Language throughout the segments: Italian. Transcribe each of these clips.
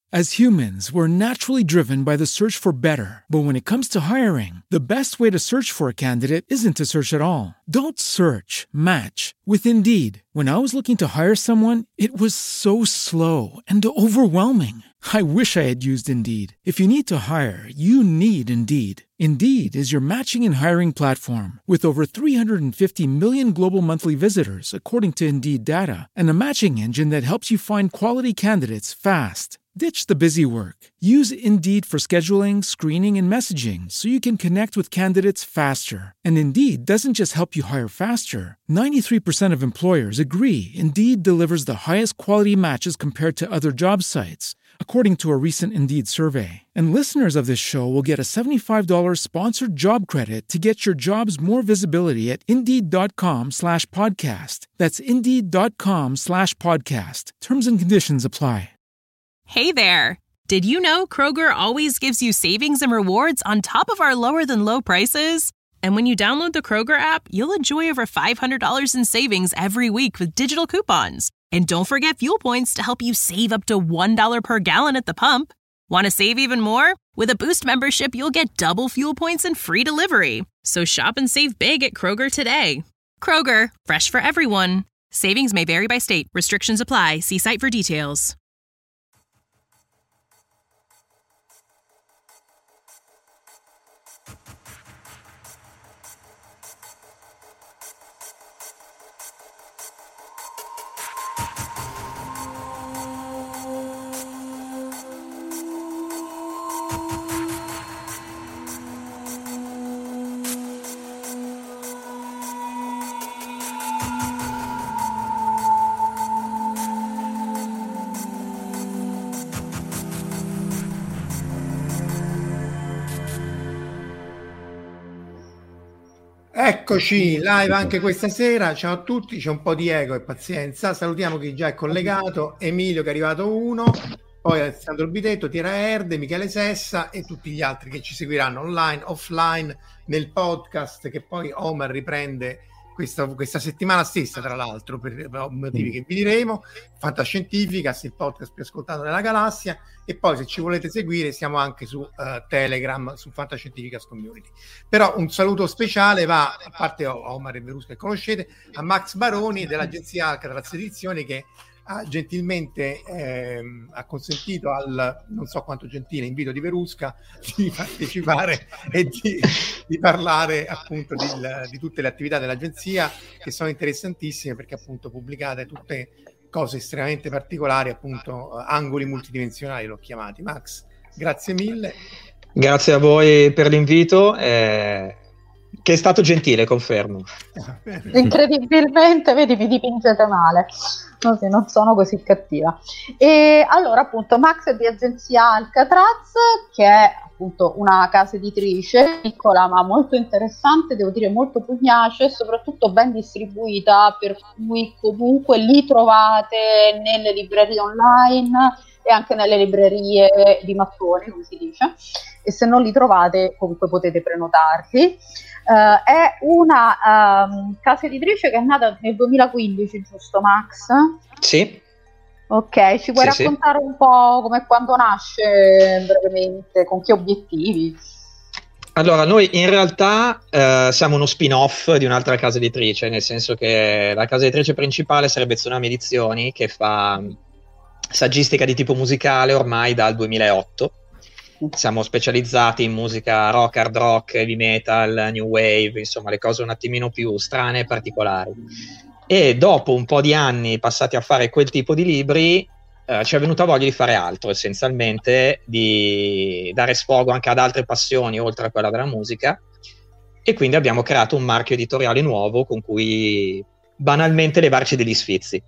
As humans, we're naturally driven by the search for better. But when it comes to hiring, the best way to search for a candidate isn't to search at all. Don't search, match with Indeed. When I was looking to hire someone, it was so slow and overwhelming. I wish I had used Indeed. If you need to hire, you need Indeed. Indeed is your matching and hiring platform with over 350 million global monthly visitors, according to Indeed data, and a matching engine that helps you find quality candidates fast. Ditch the busy work. Use Indeed for scheduling, screening, and messaging so you can connect with candidates faster. And Indeed doesn't just help you hire faster. 93% of employers agree Indeed delivers the highest quality matches compared to other job sites, according to a recent Indeed survey. And listeners of this show will get a $75 sponsored job credit to get your jobs more visibility at Indeed.com/podcast. That's Indeed.com/podcast. Terms and conditions apply. Hey there! Did you know Kroger always gives you savings and rewards on top of our lower-than-low prices? And when you download the Kroger app, you'll enjoy over $500 in savings every week with digital coupons. And don't forget fuel points to help you save up to $1 per gallon at the pump. Want to save even more? With a Boost membership, you'll get double fuel points and free delivery. So shop and save big at Kroger today. Kroger, fresh for everyone. Savings may vary by state. Restrictions apply. See site for details. Eccoci live anche questa sera, ciao a tutti, c'è un po' di eco e pazienza, salutiamo chi già è collegato, Emilio che è arrivato uno, poi Alessandro Bitetto, Tiera Erde, Michele Sessa e tutti gli altri che ci seguiranno online, offline, nel podcast che poi Omar riprende questa settimana stessa, tra l'altro, per motivi che vi diremo. Fantascientificas, il podcast più ascoltato della galassia, e poi se ci volete seguire siamo anche su Telegram, su Fantascientificas Community. Però un saluto speciale va, a parte Omar e Verusca che conoscete, a Max Baroni dell'agenzia Alcatraz Edizioni, che ha gentilmente ha consentito al non so quanto gentile invito di Verusca di partecipare e di parlare appunto di tutte le attività dell'agenzia, che sono interessantissime perché appunto pubblicate tutte cose estremamente particolari, appunto angoli multidimensionali l'ho chiamati. Max, grazie mille. Grazie a voi per l'invito, che è stato gentile, confermo. Incredibilmente, vedi, mi dipingete male. No, sì, non sono così cattiva. E allora appunto Max è di agenzia Alcatraz, che è appunto una casa editrice piccola ma molto interessante, devo dire molto pugnace e soprattutto ben distribuita, per cui comunque li trovate nelle librerie online e anche nelle librerie di mattoni, come si dice, e se non li trovate comunque potete prenotarli. È una casa editrice che è nata nel 2015, giusto Max? Sì. Ok, ci puoi raccontare un po' come e quando nasce brevemente, con che obiettivi? Allora, noi in realtà siamo uno spin-off di un'altra casa editrice, nel senso che la casa editrice principale sarebbe Tsunami Edizioni, che fa saggistica di tipo musicale ormai dal 2008. Siamo specializzati in musica rock, hard rock, heavy metal, new wave, insomma le cose un attimino più strane e particolari. E dopo un po' di anni passati a fare quel tipo di libri, ci è venuta voglia di fare altro, essenzialmente di dare sfogo anche ad altre passioni oltre a quella della musica, e quindi abbiamo creato un marchio editoriale nuovo con cui banalmente levarci degli sfizi.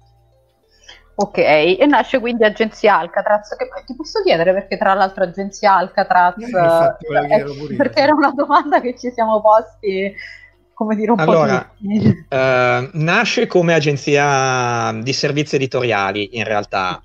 Ok, e nasce quindi agenzia Alcatraz, che ti posso chiedere perché tra l'altro agenzia Alcatraz, perché era una domanda che ci siamo posti, come dire, un po' tutti. Nasce come agenzia di servizi editoriali in realtà,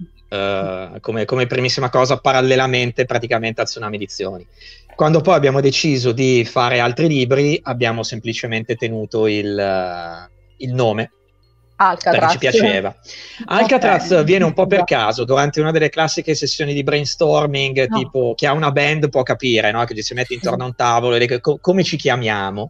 come primissima cosa, parallelamente praticamente a Tsunami Edizioni. Quando poi abbiamo deciso di fare altri libri abbiamo semplicemente tenuto il nome Alcatraz. Perché ci piaceva. Alcatraz viene un po' per caso, durante una delle classiche sessioni di brainstorming, tipo chi ha una band può capire, no? Che ci si mette intorno a un tavolo e dice come ci chiamiamo.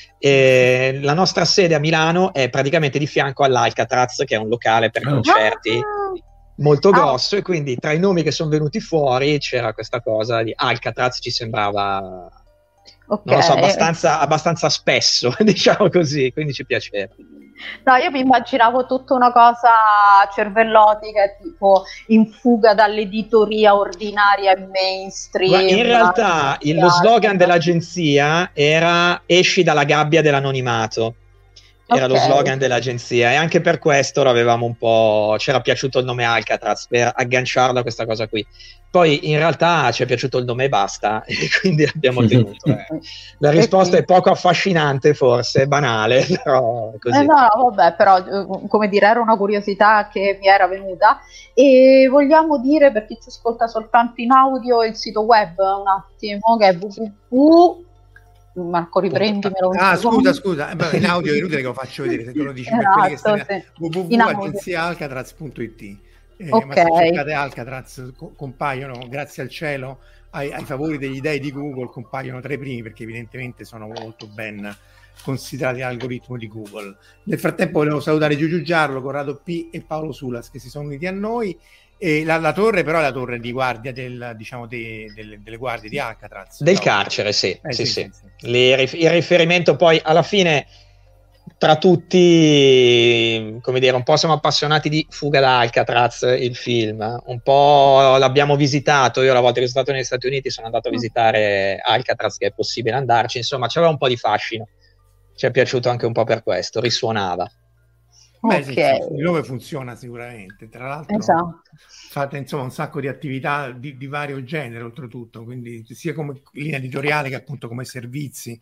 E la nostra sede a Milano è praticamente di fianco all'Alcatraz, che è un locale per concerti molto grosso, e quindi tra i nomi che sono venuti fuori c'era questa cosa di Alcatraz, ci sembrava non lo so, abbastanza spesso, diciamo così, quindi ci piaceva. No, io mi immaginavo tutta una cosa cervellotica, tipo in fuga dall'editoria ordinaria e mainstream. Ma in realtà lo slogan dell'agenzia era esci dalla gabbia dell'anonimato. Era lo slogan dell'agenzia, e anche per questo l'avevamo un po', c'era piaciuto il nome Alcatraz per agganciarlo a questa cosa qui. Poi in realtà ci è piaciuto il nome e basta, e quindi abbiamo tenuto. La risposta è poco affascinante, forse, banale, però è così. No, vabbè, però come dire, era una curiosità che mi era venuta. E vogliamo dire, per chi ci ascolta soltanto in audio, il sito web un attimo, che è www. Marco, riprendimelo. Scusa, in audio è inutile che lo faccio vedere, se tu lo dici per quelli che stanno www.agenziaalcatraz.it. Ma se cercate Alcatraz compaiono, grazie al cielo, ai favori degli dei di Google, compaiono tra i primi, perché evidentemente sono molto ben considerati l'algoritmo di Google. Nel frattempo volevo salutare Giugiu Giarlo, Corrado P e Paolo Sulas, che si sono uniti a noi. E la torre però è la torre di guardia delle guardie di Alcatraz, del carcere, sì. Il riferimento poi alla fine tra tutti, come dire, un po' siamo appassionati di Fuga da Alcatraz, il film, un po' l'abbiamo visitato. Io la volta che sono stato negli Stati Uniti sono andato a visitare Alcatraz, che è possibile andarci, insomma c'aveva un po' di fascino, ci è piaciuto anche un po' per questo, risuonava. Il nome funziona sicuramente, tra l'altro fate insomma un sacco di attività di vario genere oltretutto, quindi sia come linea editoriale che appunto come servizi.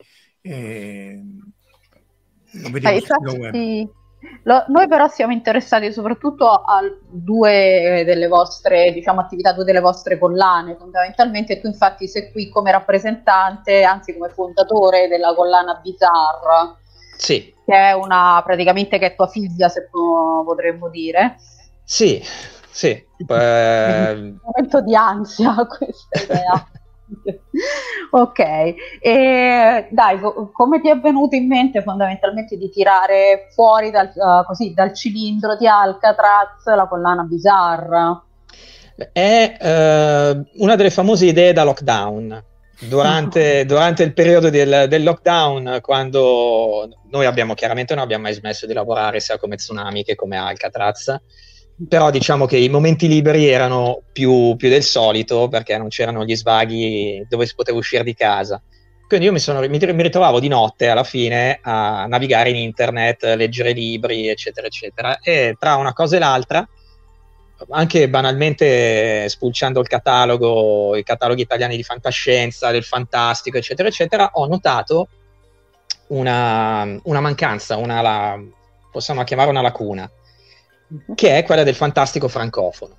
Lo vediamo sul web. Noi però siamo interessati soprattutto a due delle vostre, diciamo, attività, due delle vostre collane fondamentalmente. Tu infatti sei qui come rappresentante, anzi come fondatore della collana Bizarre. Sì. Che è praticamente che è tua figlia, se potremmo dire. Sì. Un momento di ansia questa idea. Ok, e dai, come ti è venuto in mente fondamentalmente di tirare fuori dal cilindro di Alcatraz la collana Bizarre? È una delle famose idee da lockdown. Durante il periodo del lockdown, quando noi chiaramente non abbiamo mai smesso di lavorare sia come Tsunami che come Alcatraz, però diciamo che i momenti liberi erano più del solito, perché non c'erano gli svaghi dove si poteva uscire di casa. Quindi io mi ritrovavo di notte alla fine a navigare in internet, leggere libri, eccetera eccetera, e tra una cosa e l'altra, anche banalmente spulciando i cataloghi italiani di fantascienza, del fantastico, eccetera eccetera, ho notato una mancanza, possiamo chiamare una lacuna, che è quella del fantastico francofono.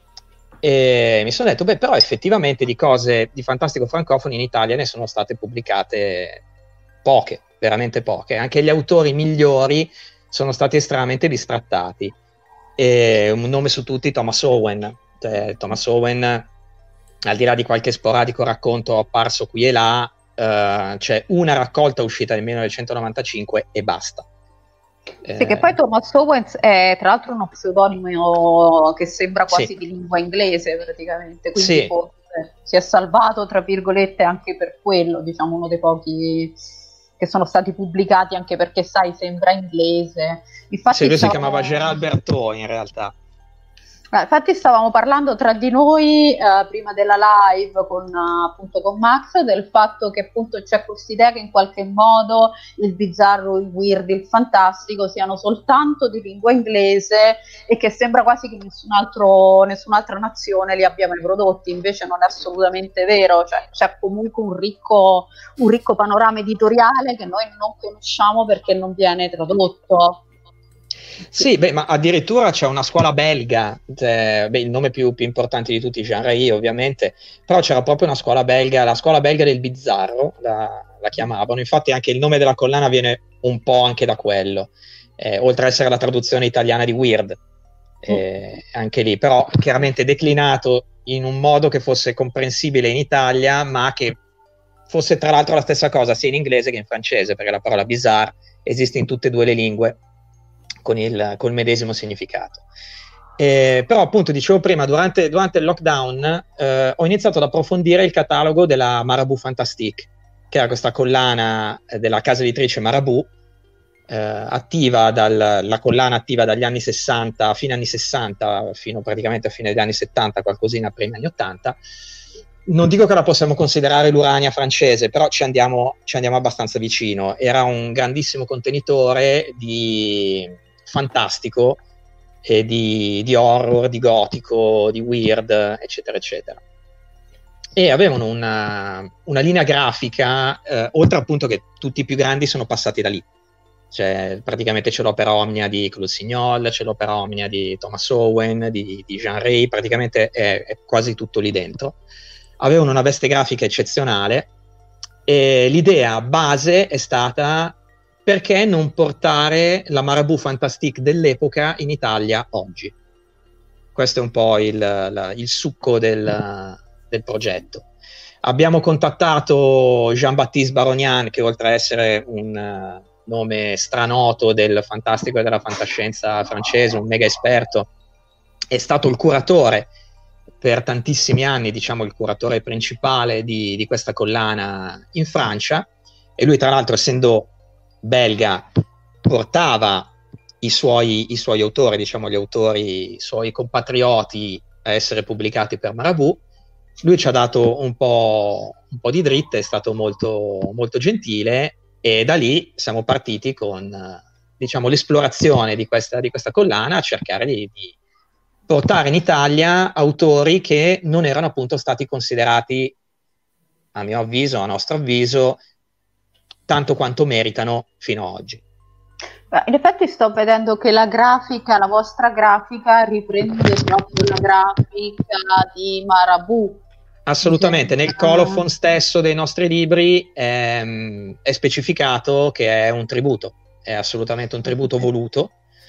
E mi sono detto, però effettivamente di cose di fantastico francofono in Italia ne sono state pubblicate poche, veramente poche. Anche gli autori migliori sono stati estremamente bistrattati. E un nome su tutti, Thomas Owen. Thomas Owen, al di là di qualche sporadico racconto apparso qui e là, c'è una raccolta uscita nel 1995 e basta. Sì, che poi Thomas Owens è tra l'altro uno pseudonimo che sembra quasi di lingua inglese praticamente, quindi forse si è salvato tra virgolette anche per quello, diciamo uno dei pochi che sono stati pubblicati, anche perché sai, sembra inglese. Infatti lui si chiamava Gérald Berthaud in realtà. Infatti stavamo parlando tra di noi prima della live appunto con Max del fatto che appunto c'è questa idea che in qualche modo il bizzarro, il weird, il fantastico siano soltanto di lingua inglese e che sembra quasi che nessun'altra nazione li abbia mai prodotti. Invece non è assolutamente vero, cioè c'è comunque un ricco panorama editoriale che noi non conosciamo perché non viene tradotto. Sì, ma addirittura c'è una scuola belga, il nome più importante di tutti, Jean Rey ovviamente, però c'era proprio una scuola belga, la scuola belga del bizzarro, la chiamavano, infatti anche il nome della collana viene un po' anche da quello. oltre ad essere la traduzione italiana di Weird, anche lì, però chiaramente declinato in un modo che fosse comprensibile in Italia, ma che fosse tra l'altro la stessa cosa sia in inglese che in francese, perché la parola bizarre esiste in tutte e due le lingue con il medesimo significato. Però appunto dicevo prima, durante il lockdown ho iniziato ad approfondire il catalogo della Marabout Fantastique, che era questa collana della casa editrice Marabout, la collana attiva dagli anni 60, fine anni 60, fino praticamente a fine degli anni 70, qualcosina prima anni 80. Non dico che la possiamo considerare l'Urania francese, però ci andiamo abbastanza vicino. Era un grandissimo contenitore di fantastico e di horror, di gotico, di weird, eccetera, eccetera. E avevano una linea grafica, oltre appunto che tutti i più grandi sono passati da lì. Cioè, praticamente c'è l'Opera Omnia di Claude Signol, c'è l'Opera Omnia di Thomas Owen, di Jean Rey, praticamente è quasi tutto lì dentro. Avevano una veste grafica eccezionale e l'idea base è stata: perché non portare la Marabout Fantastique dell'epoca in Italia oggi? Questo è un po' il succo del progetto. Abbiamo contattato Jean-Baptiste Baronian, che oltre a essere un nome stranoto del fantastico e della fantascienza francese, un mega esperto, è stato il curatore per tantissimi anni, diciamo il curatore principale di questa collana in Francia, e lui tra l'altro, essendo belga, portava i suoi autori, diciamo i suoi compatrioti a essere pubblicati per Marabout. Lui ci ha dato un po' di dritte, è stato molto, molto gentile, e da lì siamo partiti con diciamo l'esplorazione di questa collana, a cercare di portare in Italia autori che non erano appunto stati considerati, a mio avviso, a nostro avviso, tanto quanto meritano fino ad oggi. In effetti sto vedendo che la vostra grafica riprende proprio la grafica di Marabout. Assolutamente, nel colophon stesso dei nostri libri è specificato che è un tributo, è assolutamente un tributo voluto,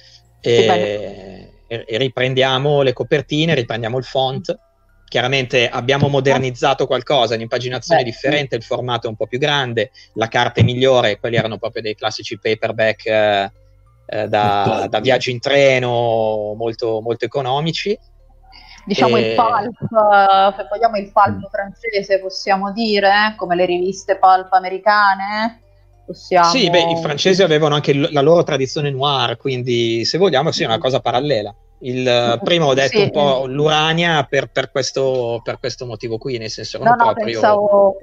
e riprendiamo le copertine, riprendiamo il font. Chiaramente abbiamo modernizzato qualcosa, l'impaginazione è differente, il formato è un po' più grande, la carta è migliore, quelli erano proprio dei classici paperback da viaggio in treno molto, molto economici. Diciamo il pulp, se vogliamo il pulp francese, possiamo dire, come le riviste pulp americane? Sì, i francesi avevano anche la loro tradizione noir, quindi se vogliamo sì, è una cosa parallela. Prima ho detto un po' l'Urania per questo motivo qui, nel senso che pensavo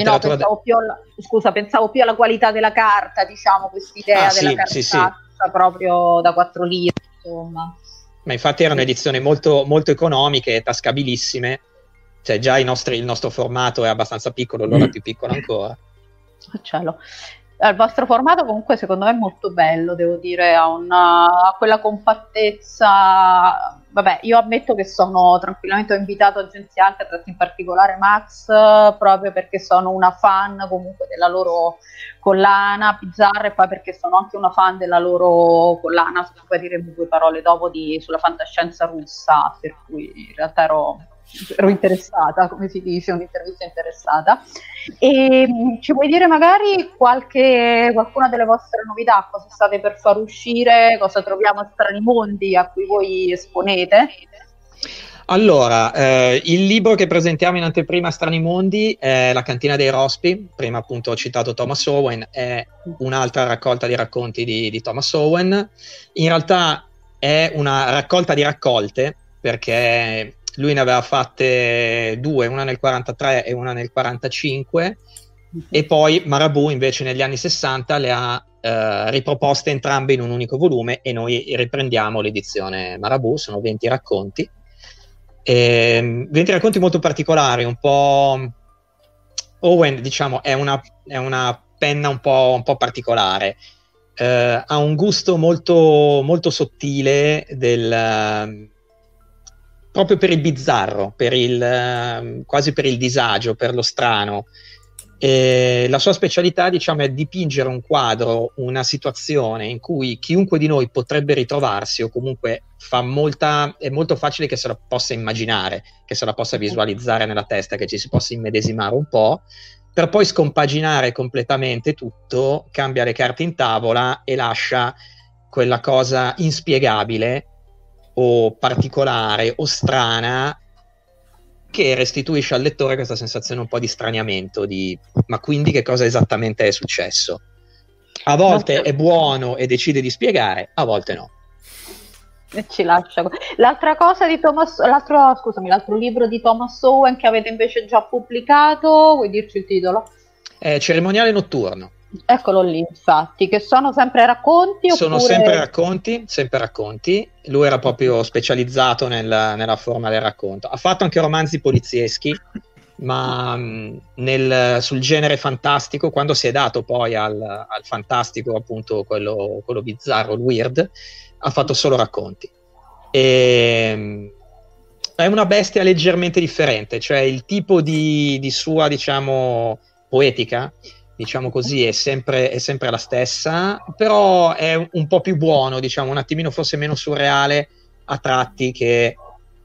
più alla qualità della carta, diciamo, quest'idea della cartaccia proprio da 4 lire, insomma. Ma infatti erano edizioni molto, molto economiche, tascabilissime, cioè già il nostro formato è abbastanza piccolo, loro è più piccolo ancora. Cielo. Il vostro formato comunque secondo me è molto bello, devo dire, ha quella compattezza. Vabbè, io ammetto che sono tranquillamente, ho invitato Agenzia Alcatraz, in particolare Max, proprio perché sono una fan comunque della loro collana Bizzarra, e poi perché sono anche una fan della loro collana, se puoi dire 2 parole dopo, sulla fantascienza russa, per cui in realtà ero interessata, come si dice, un'intervista interessata. E ci puoi dire magari qualcuna delle vostre novità, cosa state per far uscire, cosa troviamo a Strani Mondi a cui voi esponete? Allora, il libro che presentiamo in anteprima a Strani Mondi è La cantina dei rospi. Prima appunto ho citato Thomas Owen, è un'altra raccolta di racconti di Thomas Owen. In realtà è una raccolta di raccolte, perché lui ne aveva fatte 2, una nel 43 e una nel 45, e poi Marabout invece negli anni 60 le ha riproposte entrambe in un unico volume, e noi riprendiamo l'edizione Marabout. Sono 20 racconti, 20 racconti molto particolari, un po' Owen, diciamo, è una penna un po' particolare, ha un gusto molto, molto sottile proprio per il bizzarro, quasi per il disagio, per lo strano, E la sua specialità, diciamo, è dipingere un quadro, una situazione in cui chiunque di noi potrebbe ritrovarsi, o comunque è molto facile che se la possa immaginare, che se la possa visualizzare nella testa, che ci si possa immedesimare un po', per poi scompaginare completamente tutto, cambia le carte in tavola e lascia quella cosa inspiegabile o particolare o strana, che restituisce al lettore questa sensazione un po' di straniamento, ma quindi che cosa esattamente è successo? A volte è buono e decide di spiegare, a volte no. E ci lascia. L'altra cosa di l'altro libro di Thomas Owen che avete invece già pubblicato, vuoi dirci il titolo? Cerimoniale notturno. Eccolo lì, infatti, che sono sempre racconti? Sono sempre racconti. Lui era proprio specializzato nella forma del racconto. Ha fatto anche romanzi polizieschi, ma sul genere fantastico, quando si è dato poi al fantastico, appunto quello bizzarro, il weird, ha fatto solo racconti. È una bestia leggermente differente, cioè il tipo di sua, diciamo, poetica, diciamo così, è sempre la stessa, però è un po' più buono, diciamo, un attimino forse meno surreale a tratti che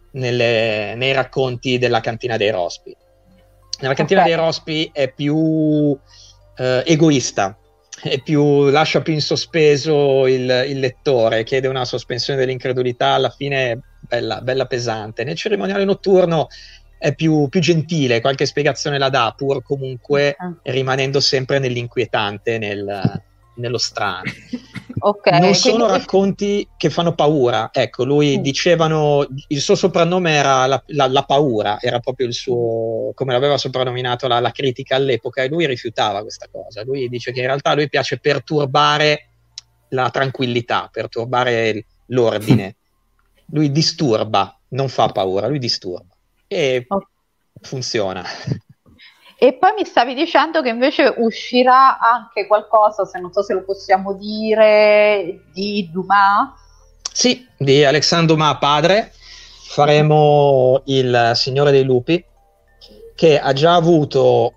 nei racconti della Cantina dei Rospi. Nella Cantina dei Rospi è più egoista, lascia più in sospeso il lettore, chiede una sospensione dell'incredulità, alla fine bella pesante. Nel Cerimoniale notturno è più gentile, qualche spiegazione la dà, pur comunque rimanendo sempre nell'inquietante, nello strano. Non sono racconti che fanno paura, ecco, lui dicevano, il suo soprannome era la paura, era proprio il suo, come l'aveva soprannominato la critica all'epoca, e lui rifiutava questa cosa. Lui dice che in realtà a lui piace perturbare la tranquillità, perturbare l'ordine. Lui disturba, non fa paura, lui disturba. E funziona. E poi mi stavi dicendo che invece uscirà anche qualcosa, se non so se lo possiamo dire, di Dumas? Sì, di Alexandre Dumas padre. Faremo Il Signore dei Lupi, che ha già avuto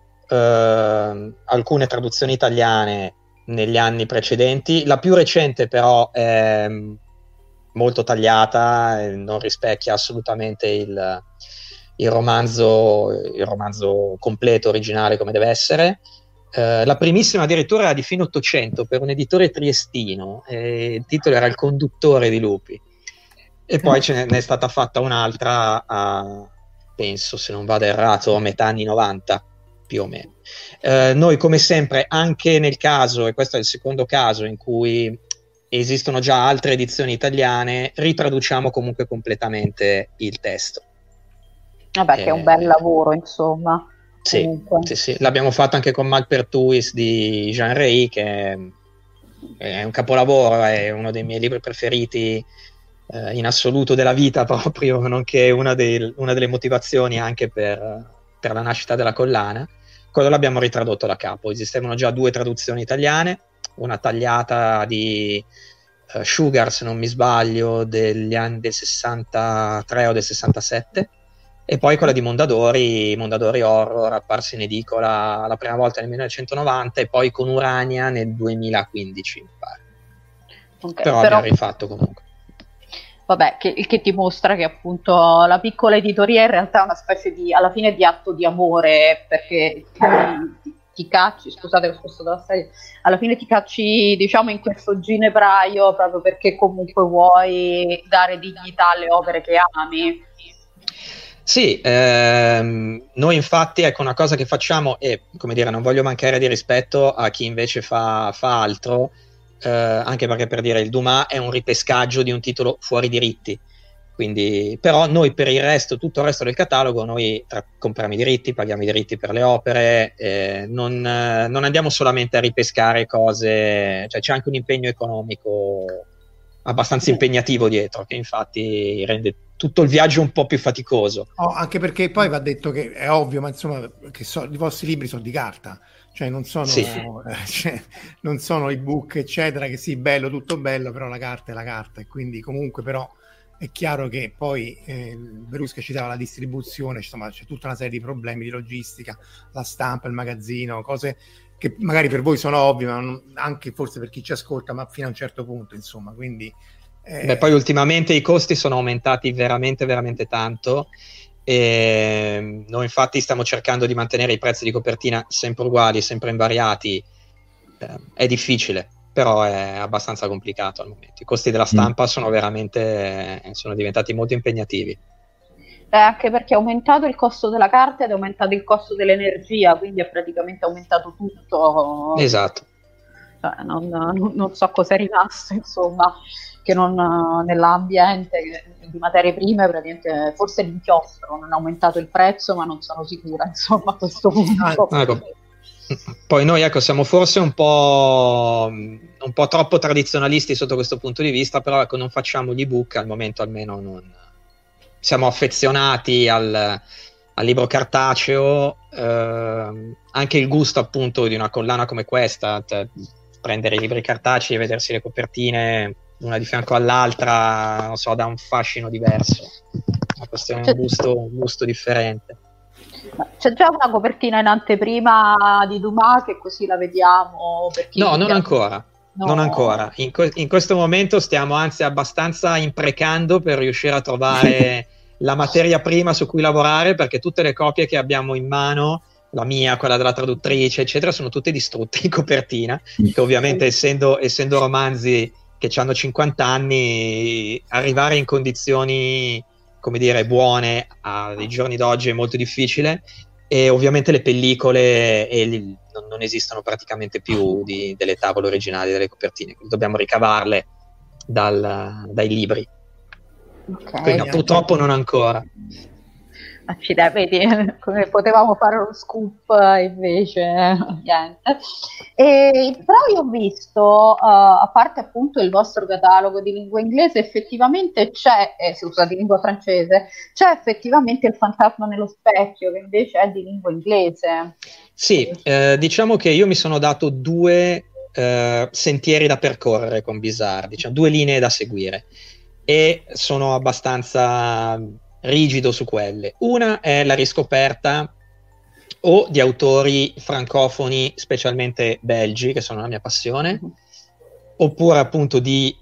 alcune traduzioni italiane negli anni precedenti. La più recente però è molto tagliata, non rispecchia assolutamente il romanzo completo, originale, come deve essere. La primissima addirittura era di fine Ottocento per un editore triestino, il titolo era Il conduttore di lupi, e poi ce n'è stata fatta un'altra penso, se non vado errato, a metà anni 90 più o meno. Noi, come sempre, anche nel caso, e questo è il secondo caso in cui esistono già altre edizioni italiane, ritraduciamo comunque completamente il testo. Vabbè, che è un bel lavoro, insomma. Sì, l'abbiamo fatto anche con Malpertuis di Jean Rey, che è un capolavoro, è uno dei miei libri preferiti in assoluto della vita proprio, nonché una delle motivazioni anche per la nascita della collana. Quello l'abbiamo ritradotto da capo. Esistevano già 2 traduzioni italiane, una tagliata di Sugar, se non mi sbaglio, degli anni del 63 o del 67, e poi quella di Mondadori Horror, apparsa in edicola la prima volta nel 1990 e poi con Urania nel 2015, mi pare. Però abbiamo rifatto comunque. Vabbè, che dimostra che appunto la piccola editoria in realtà è una specie di, alla fine, di atto di amore, perché ti cacci, scusate ho spostato la serie, alla fine ti cacci, diciamo, in questo ginepraio proprio perché comunque vuoi dare dignità alle opere che ami. Sì, noi infatti, ecco, una cosa che facciamo, e come dire, non voglio mancare di rispetto a chi invece fa altro, anche perché, per dire, il Dumas è un ripescaggio di un titolo fuori diritti, quindi, però noi per il resto, tutto il resto del catalogo, noi compriamo i diritti, paghiamo i diritti per le opere, non andiamo solamente a ripescare cose, cioè c'è anche un impegno economico abbastanza impegnativo dietro, che infatti rende tutto il viaggio un po' più faticoso. Anche perché poi va detto che è ovvio, ma insomma, che i vostri libri sono di carta, cioè non sono, non sono ebook eccetera, che sì, bello, tutto bello, però la carta è la carta, e quindi comunque però è chiaro che poi Verusca citava la distribuzione, insomma c'è tutta una serie di problemi di logistica, la stampa, il magazzino, cose che magari per voi sono ovvie, ma anche forse per chi ci ascolta, ma fino a un certo punto, insomma, quindi... Poi ultimamente i costi sono aumentati veramente, veramente tanto, e noi infatti stiamo cercando di mantenere i prezzi di copertina sempre uguali, sempre invariati. È difficile, però è abbastanza complicato al momento. I costi della stampa sono diventati molto impegnativi. Anche perché è aumentato il costo della carta ed è aumentato il costo dell'energia, quindi è praticamente aumentato tutto. Esatto. Non so cosa è rimasto, insomma, che non nell'ambiente di materie prime, praticamente forse l'inchiostro non ha aumentato il prezzo, ma non sono sicura, insomma, a questo punto. Ecco. Poi noi, ecco, siamo forse un po' troppo tradizionalisti sotto questo punto di vista, però ecco, non facciamo gli ebook al momento, almeno non siamo affezionati al libro cartaceo, anche il gusto appunto di una collana come questa, cioè, prendere i libri cartacei e vedersi le copertine una di fianco all'altra, non so, dà un fascino diverso, una questione, un gusto differente. C'è già una copertina in anteprima di Dumas, che così la vediamo? No, non ancora. No. Non ancora. In questo momento stiamo anzi abbastanza imprecando per riuscire a trovare la materia prima su cui lavorare, perché tutte le copie che abbiamo in mano, la mia, quella della traduttrice, eccetera, sono tutte distrutte in copertina, che ovviamente essendo romanzi che hanno 50 anni, arrivare in condizioni, come dire, buone ai giorni d'oggi è molto difficile, e ovviamente le pellicole non esistono praticamente più delle tavole originali delle copertine, quindi dobbiamo ricavarle dai libri. Okay. Quindi no, purtroppo non ancora. Vedi come potevamo fare lo scoop, invece niente. Però io ho visto, a parte appunto il vostro catalogo di lingua inglese, effettivamente c'è, se usate lingua francese, c'è effettivamente il fantasma nello specchio, che invece è di lingua inglese. Sì, diciamo che io mi sono dato due sentieri da percorrere con Bizarre, diciamo, due linee da seguire, e sono abbastanza rigido su quelle. Una è la riscoperta o di autori francofoni, specialmente belgi, che sono la mia passione, oppure appunto di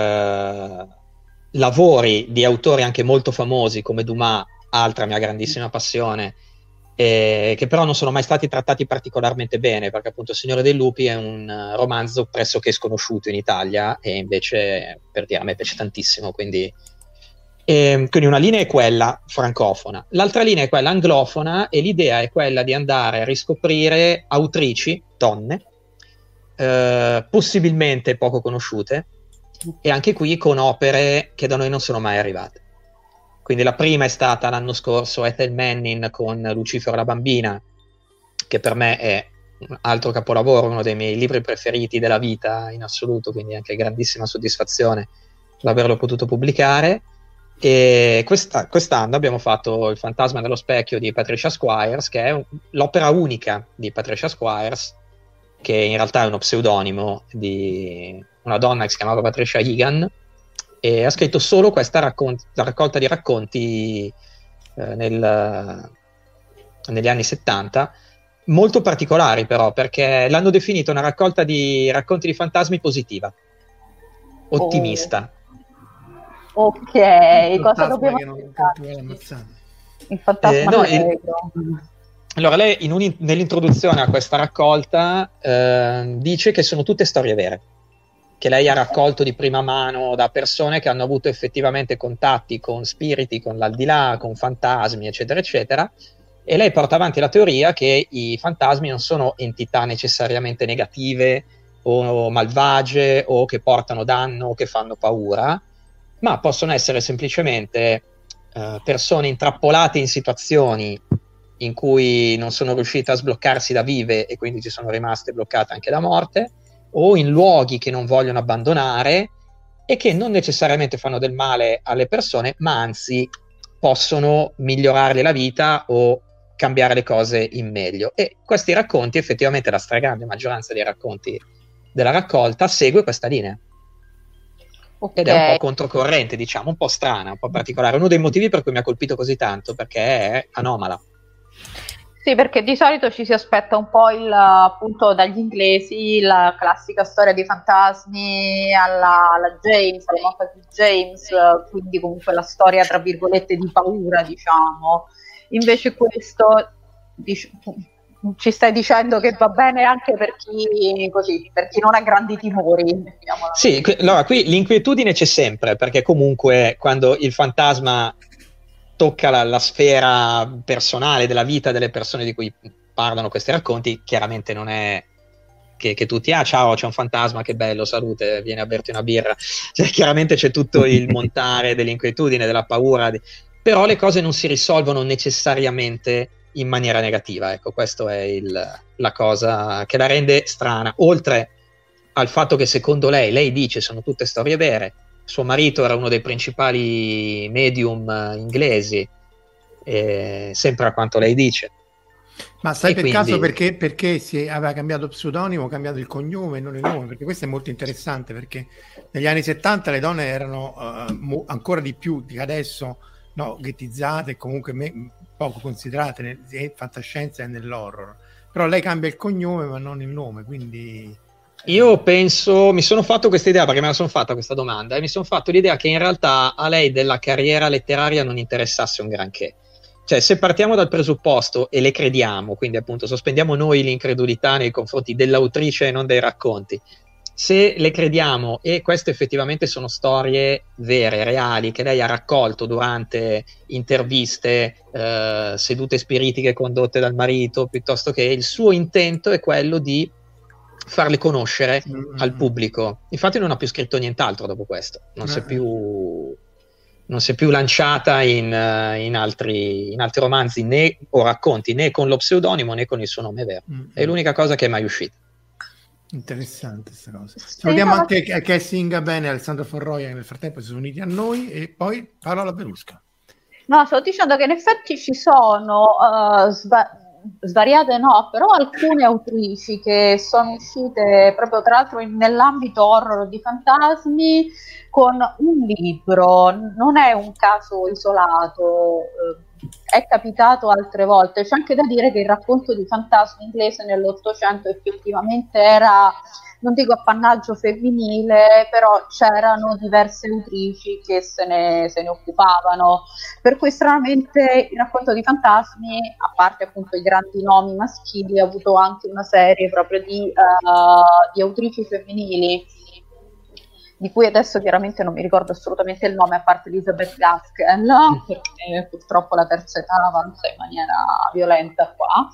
lavori di autori anche molto famosi come Dumas, altra mia grandissima passione, che però non sono mai stati trattati particolarmente bene, perché appunto Il Signore dei Lupi è un romanzo pressoché sconosciuto in Italia, e invece, per dire, a me piace tantissimo, quindi una linea è quella francofona, l'altra linea è quella anglofona, e l'idea è quella di andare a riscoprire autrici, donne, possibilmente poco conosciute, e anche qui con opere che da noi non sono mai arrivate. Quindi la prima è stata l'anno scorso Ethel Manning con Lucifero la bambina, che per me è un altro capolavoro, uno dei miei libri preferiti della vita in assoluto, quindi anche grandissima soddisfazione l'averlo potuto pubblicare. E quest'anno abbiamo fatto Il fantasma nello specchio di Patricia Squires, che è l'opera unica di Patricia Squires, che in realtà è uno pseudonimo di una donna che si chiamava Patricia Egan, e ha scritto solo questa raccolta di racconti negli anni 70, molto particolari però, perché l'hanno definita una raccolta di racconti di fantasmi positiva, ottimista. Ok, cosa dobbiamo aspettare? Il fantasma Allora, lei nell'introduzione a questa raccolta dice che sono tutte storie vere, che lei ha raccolto di prima mano da persone che hanno avuto effettivamente contatti con spiriti, con l'aldilà, con fantasmi, eccetera, eccetera, e lei porta avanti la teoria che i fantasmi non sono entità necessariamente negative o malvagie o che portano danno o che fanno paura, ma possono essere semplicemente persone intrappolate in situazioni in cui non sono riuscite a sbloccarsi da vive e quindi ci sono rimaste bloccate anche da morte, o in luoghi che non vogliono abbandonare e che non necessariamente fanno del male alle persone, ma anzi possono migliorarle la vita o cambiare le cose in meglio. E questi racconti, effettivamente la stragrande maggioranza dei racconti della raccolta segue questa linea. Okay. Ed è un po' controcorrente, diciamo, un po' strana, un po' particolare. Uno dei motivi per cui mi ha colpito così tanto, perché è anomala. Sì, perché di solito ci si aspetta un po' appunto dagli inglesi la classica storia dei fantasmi alla James, alla morte di James, quindi comunque la storia tra virgolette di paura, diciamo. Invece questo ci stai dicendo che va bene anche per chi non ha grandi timori. Sì, allora qui l'inquietudine c'è sempre, perché comunque quando il fantasma tocca la sfera personale della vita delle persone di cui parlano questi racconti, chiaramente non è che tutti, ciao, c'è un fantasma, che bello, salute, vieni a berti una birra. Cioè, chiaramente c'è tutto il montare dell'inquietudine, della paura, però le cose non si risolvono necessariamente in maniera negativa, ecco, questo è la cosa che la rende strana, oltre al fatto che secondo lei dice sono tutte storie vere. Suo marito era uno dei principali medium inglesi, sempre a quanto lei dice. Ma sai per caso perché aveva cambiato pseudonimo, cambiato il cognome e non il nome? Perché questo è molto interessante, perché negli anni 70 le donne erano ancora di più di adesso, ghettizzate e comunque poco considerate nel fantascienza e nell'horror. Però lei cambia il cognome ma non il nome, quindi... Io penso, mi sono fatto questa idea perché me la sono fatta questa domanda e mi sono fatto l'idea che in realtà a lei della carriera letteraria non interessasse un granché. Cioè, se partiamo dal presupposto e le crediamo, quindi appunto sospendiamo noi l'incredulità nei confronti dell'autrice e non dei racconti, se le crediamo e queste effettivamente sono storie vere, reali, che lei ha raccolto durante interviste, sedute spiritiche condotte dal marito, piuttosto che il suo intento è quello di farle conoscere al pubblico. Infatti non ha più scritto nient'altro dopo questo, non si è più lanciata in altri romanzi o racconti, né con lo pseudonimo né con il suo nome vero. È l'unica cosa che è mai uscita. Interessante questa cosa. Salutiamo anche Cassinga bene, Alessandro Forroia, che nel frattempo si sono uniti a noi, e poi parola Berlusca. No, sto dicendo che in effetti ci sono svariate però alcune autrici che sono uscite proprio tra l'altro nell'ambito horror di fantasmi con un libro, non è un caso isolato, è capitato altre volte. C'è anche da dire che il racconto di fantasmi inglese nell'Ottocento effettivamente era, non dico appannaggio femminile, però c'erano diverse autrici che se ne occupavano, per cui stranamente il racconto di fantasmi, a parte appunto i grandi nomi maschili, ha avuto anche una serie proprio di autrici femminili, di cui adesso chiaramente non mi ricordo assolutamente il nome, a parte Elizabeth Gaskell, perché purtroppo la terza età avanza in maniera violenta qua.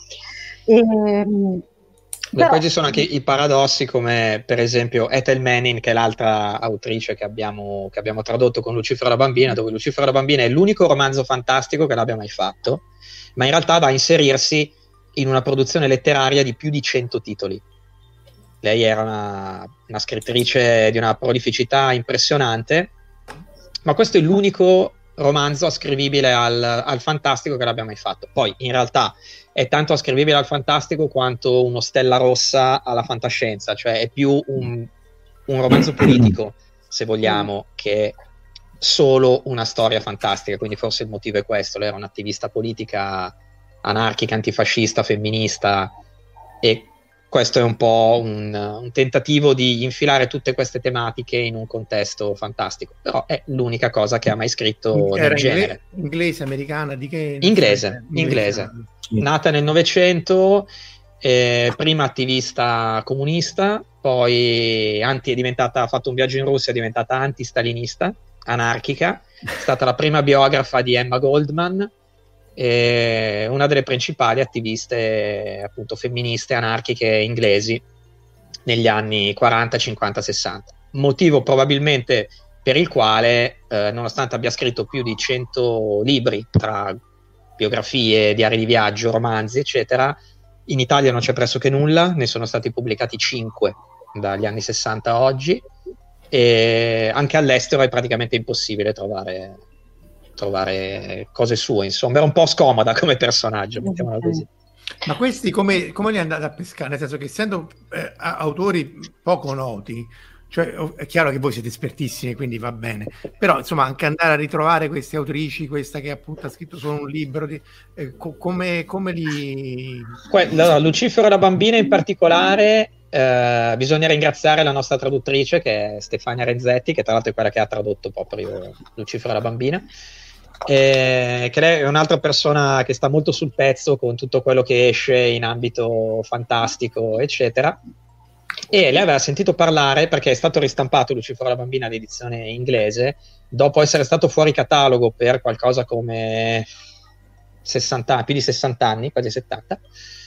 Però poi ci sono anche i paradossi, come per esempio Ethel Manning, che è l'altra autrice che abbiamo tradotto con Lucifero la bambina, dove Lucifero la bambina è l'unico romanzo fantastico che l'abbia mai fatto, ma in realtà va a inserirsi in una produzione letteraria di più di 100 titoli. Lei era una scrittrice di una prolificità impressionante, ma questo è l'unico romanzo ascrivibile al fantastico che l'abbia mai fatto. Poi in realtà è tanto ascrivibile al fantastico quanto uno Stella Rossa alla fantascienza, cioè è più un romanzo politico, se vogliamo, che solo una storia fantastica, quindi forse il motivo è questo. Lei era un'attivista politica anarchica, antifascista, femminista, e questo è un po' un tentativo di infilare tutte queste tematiche in un contesto fantastico, però è l'unica cosa che ha mai scritto del genere. Inglese, americana, di che? Inglese. Nata nel Novecento, prima attivista comunista, poi ha fatto un viaggio in Russia, è diventata anti-stalinista, anarchica, è stata la prima biografa di Emma Goldman, una delle principali attiviste appunto femministe anarchiche inglesi negli anni 40, 50, 60, motivo probabilmente per il quale nonostante abbia scritto più di 100 libri tra biografie, diari di viaggio, romanzi eccetera, in Italia non c'è pressoché nulla, ne sono stati pubblicati 5 dagli anni 60 a oggi, e anche all'estero è praticamente impossibile trovare cose sue, insomma era un po' scomoda come personaggio, mettiamola così. Ma questi come li è andati a pescare? Nel senso che essendo autori poco noti, Cioè, è chiaro che voi siete espertissimi, quindi va bene, però insomma anche andare a ritrovare queste autrici, questa che appunto ha scritto solo un libro, come li... Lucifero la bambina in particolare, bisogna ringraziare la nostra traduttrice, che è Stefania Renzetti, che tra l'altro è quella che ha tradotto proprio Lucifero la bambina, che lei è un'altra persona che sta molto sul pezzo con tutto quello che esce in ambito fantastico, eccetera. E lei aveva sentito parlare, perché è stato ristampato Lucifero la bambina l'edizione inglese, dopo essere stato fuori catalogo per qualcosa come 60, più di 60 anni, quasi 70.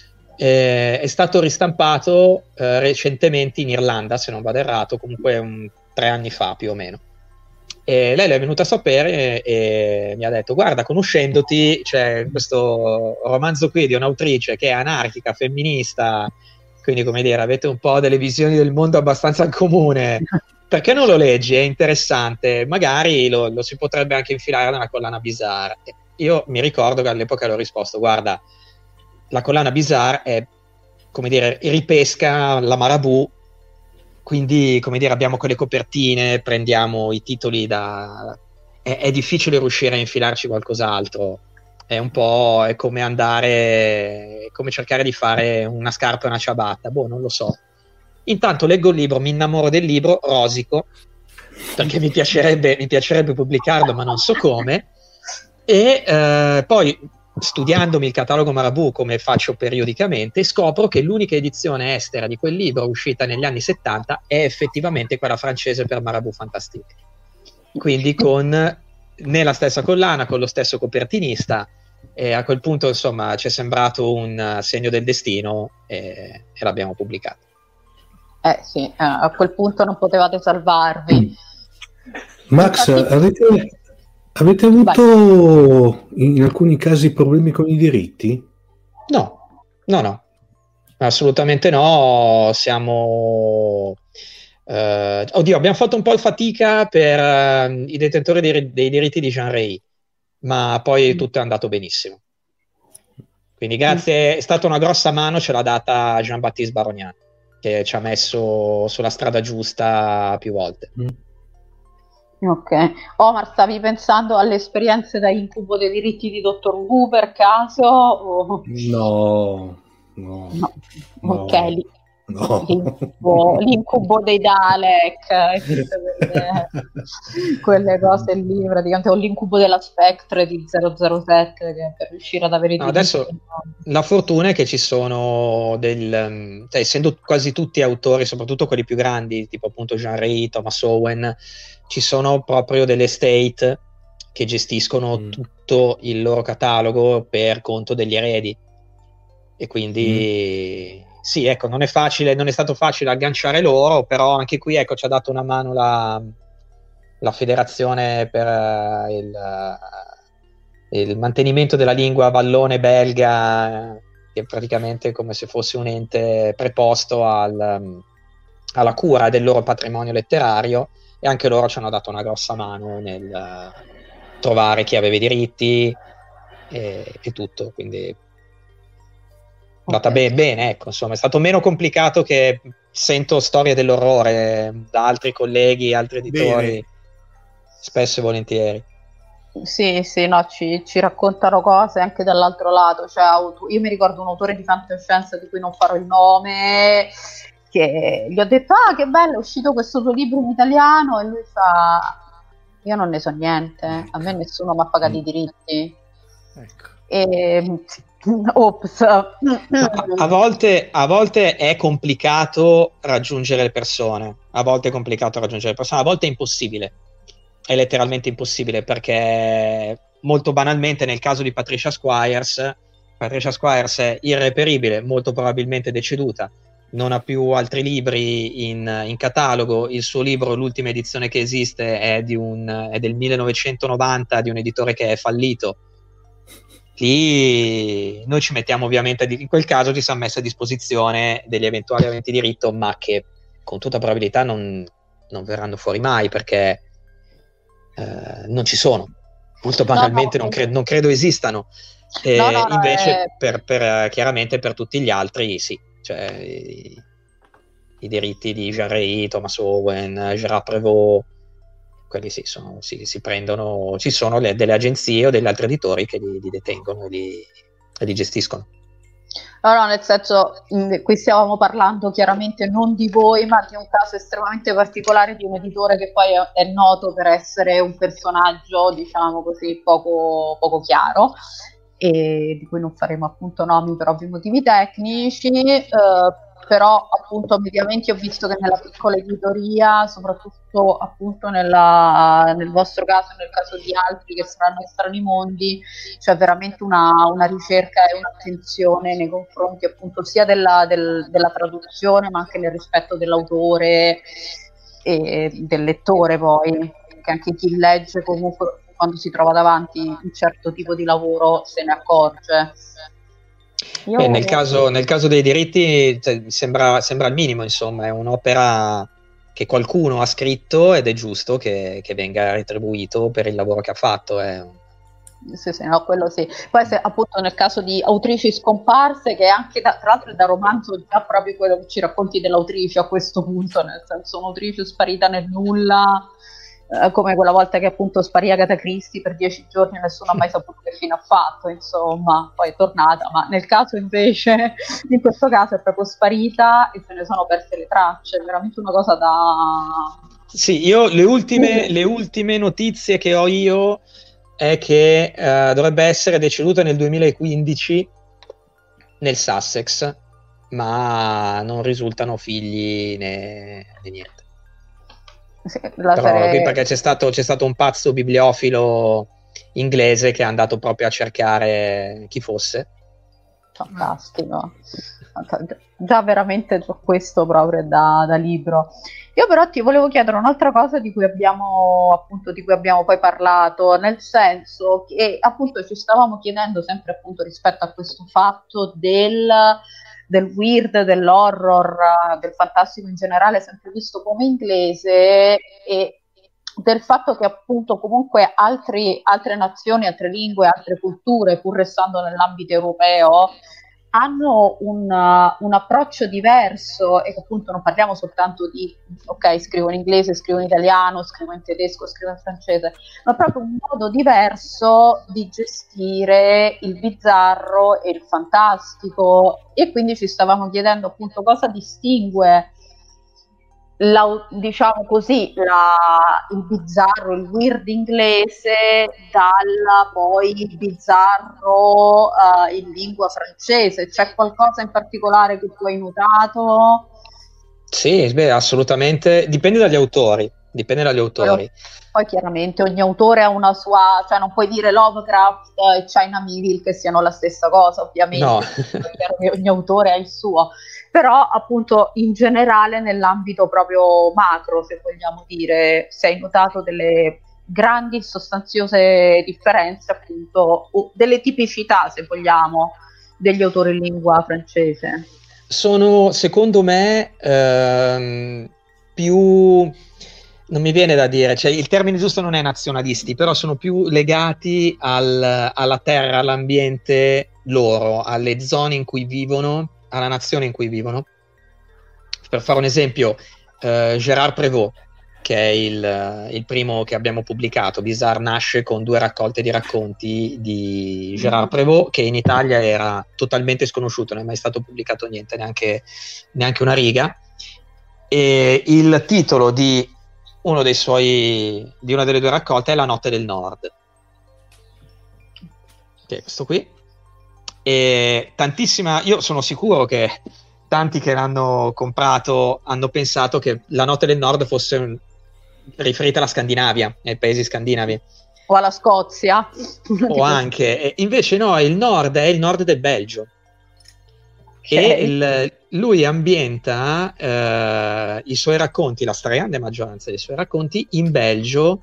È stato ristampato recentemente in Irlanda, se non vado errato, comunque 3 anni fa più o meno. E lei è venuta a sapere e mi ha detto: guarda, conoscendoti, c'è questo romanzo qui di un'autrice che è anarchica, femminista, quindi come dire, avete un po' delle visioni del mondo abbastanza in comune, perché non lo leggi? È interessante, magari lo si potrebbe anche infilare nella collana Bizarre. Io mi ricordo che all'epoca le ho risposto: guarda, la collana Bizarre è, come dire, ripesca la Marabout, quindi come dire, abbiamo quelle copertine, prendiamo i titoli è difficile riuscire a infilarci qualcos'altro. È un po' è come come cercare di fare una scarpa e una ciabatta, non lo so. Intanto leggo il libro, mi innamoro del libro, rosico, perché mi piacerebbe pubblicarlo, ma non so come, e poi studiandomi il catalogo Marabout, come faccio periodicamente, scopro che l'unica edizione estera di quel libro uscita negli anni 70 è effettivamente quella francese per Marabout Fantastique, quindi nella stessa collana, con lo stesso copertinista, e a quel punto insomma ci è sembrato un segno del destino e l'abbiamo pubblicato. Sì, a quel punto non potevate salvarvi. Max, avete avuto in alcuni casi problemi con i diritti? No, assolutamente no. Siamo abbiamo fatto un po' fatica per i detentori dei diritti di Jean Rey, ma poi tutto è andato benissimo. Quindi grazie, è stata una grossa mano, ce l'ha data Jean-Baptiste Barognan, che ci ha messo sulla strada giusta più volte. Ok. Omar, stavi pensando alle esperienze da incubo dei diritti di Dottor Who per caso? O... No. Ok, l'incubo dei Dalek, quelle cose lì praticamente, o l'incubo della Spectre di 007, che per riuscire ad avere adesso la fortuna è che ci sono essendo quasi tutti autori, soprattutto quelli più grandi, tipo appunto Jean Rey, Thomas Owen, ci sono proprio delle estate che gestiscono tutto il loro catalogo per conto degli eredi, e quindi sì, ecco, non è stato facile agganciare loro, però anche qui, ecco, ci ha dato una mano la federazione per il mantenimento della lingua vallone belga, che è praticamente come se fosse un ente preposto alla cura del loro patrimonio letterario, e anche loro ci hanno dato una grossa mano nel trovare chi aveva i diritti e tutto, quindi è andata bene, ecco, insomma, è stato meno complicato che sento storie dell'orrore da altri colleghi, altri editori, spesso e volentieri. Sì, no, ci raccontano cose anche dall'altro lato, cioè io mi ricordo un autore di fantascienza di cui non farò il nome, che gli ho detto: che bello, è uscito questo tuo libro in italiano, e lui fa: io non ne so niente, a me nessuno mi ha pagato i diritti. Ecco. E ops. A volte è complicato raggiungere le persone, a volte è impossibile, è letteralmente impossibile, perché molto banalmente nel caso di Patricia Squires è irreperibile, molto probabilmente deceduta, non ha più altri libri in catalogo, il suo libro, l'ultima edizione che esiste è del 1990, di un editore che è fallito. Lì noi ci mettiamo ovviamente, in quel caso ci siamo messi a disposizione degli eventuali aventi diritto, ma che con tutta probabilità non verranno fuori mai, perché non ci sono, molto banalmente. Non credo esistano. Invece per chiaramente per tutti gli altri sì, cioè i diritti di Jean Rey, Thomas Owen, Gérard Prévost, quelli sì, si prendono, ci sono delle agenzie o degli altri editori che li detengono e li gestiscono. No, nel senso, qui stavamo parlando chiaramente non di voi, ma di un caso estremamente particolare di un editore che poi è noto per essere un personaggio, diciamo così, poco chiaro, e di cui non faremo appunto nomi per ovvi motivi tecnici, però appunto mediamente ho visto che nella piccola editoria, soprattutto appunto nel vostro caso, nel caso di altri che saranno Strani Mondi, c'è veramente una ricerca e un'attenzione nei confronti appunto sia della traduzione, ma anche nel rispetto dell'autore e del lettore poi, che anche chi legge comunque quando si trova davanti un certo tipo di lavoro se ne accorge. Nel caso dei diritti, cioè, sembra il minimo, insomma, è un'opera che qualcuno ha scritto ed è giusto che venga retribuito per il lavoro che ha fatto. Sì, no, quello sì. Poi appunto nel caso di autrici scomparse, che anche tra l'altro è da romanzo già proprio quello che ci racconti dell'autrice a questo punto, nel senso un'autrice sparita nel nulla, come quella volta che appunto sparì Agatha Christie per 10 giorni e nessuno ha mai saputo che fine ha fatto, insomma, poi è tornata, ma nel caso invece, in questo caso è proprio sparita e se ne sono perse le tracce, è veramente una cosa da... Sì, io le ultime notizie che ho io è che dovrebbe essere deceduta nel 2015 nel Sussex, ma non risultano figli né niente. Sì, perché c'è stato un pazzo bibliofilo inglese che è andato proprio a cercare chi fosse. Fantastico, già veramente questo proprio da libro. Io però ti volevo chiedere un'altra cosa di cui abbiamo poi parlato, nel senso che appunto ci stavamo chiedendo sempre appunto rispetto a questo fatto del weird, dell'horror, del fantastico in generale, sempre visto come inglese, e del fatto che appunto comunque altre nazioni, altre lingue, altre culture, pur restando nell'ambito europeo, hanno un approccio diverso, e che appunto non parliamo soltanto di ok, scrivo in inglese, scrivo in italiano, scrivo in tedesco, scrivo in francese, ma proprio un modo diverso di gestire il bizzarro e il fantastico, e quindi ci stavamo chiedendo appunto cosa distingue diciamo così, il bizzarro, il weird inglese dal poi bizzarro in lingua francese. C'è qualcosa in particolare che tu hai notato? Sì, beh, assolutamente, dipende dagli autori. Poi chiaramente ogni autore ha una sua, cioè non puoi dire Lovecraft e China Miéville che siano la stessa cosa, ovviamente. No. Ogni autore ha il suo, però appunto in generale nell'ambito proprio macro, se vogliamo dire, se hai notato delle grandi sostanziose differenze, appunto, o delle tipicità, se vogliamo, degli autori in lingua francese. Sono, secondo me, più... non mi viene da dire, cioè il termine giusto non è nazionalisti, però sono più legati alla terra, all'ambiente loro, alle zone in cui vivono, alla nazione in cui vivono. Per fare un esempio, Gérard Prévost, che è il primo che abbiamo pubblicato, Bizarre nasce con 2 raccolte di racconti di Gérard Prévost, che in Italia era totalmente sconosciuto, non è mai stato pubblicato niente, neanche una riga, e il titolo di una delle 2 raccolte è La notte del nord, che è questo qui, e io sono sicuro che tanti che l'hanno comprato hanno pensato che La notte del nord fosse riferita alla Scandinavia, ai paesi scandinavi o alla Scozia o anche, e invece no, il nord è il nord del Belgio. E lui ambienta i suoi racconti, la stragrande maggioranza dei suoi racconti, in Belgio,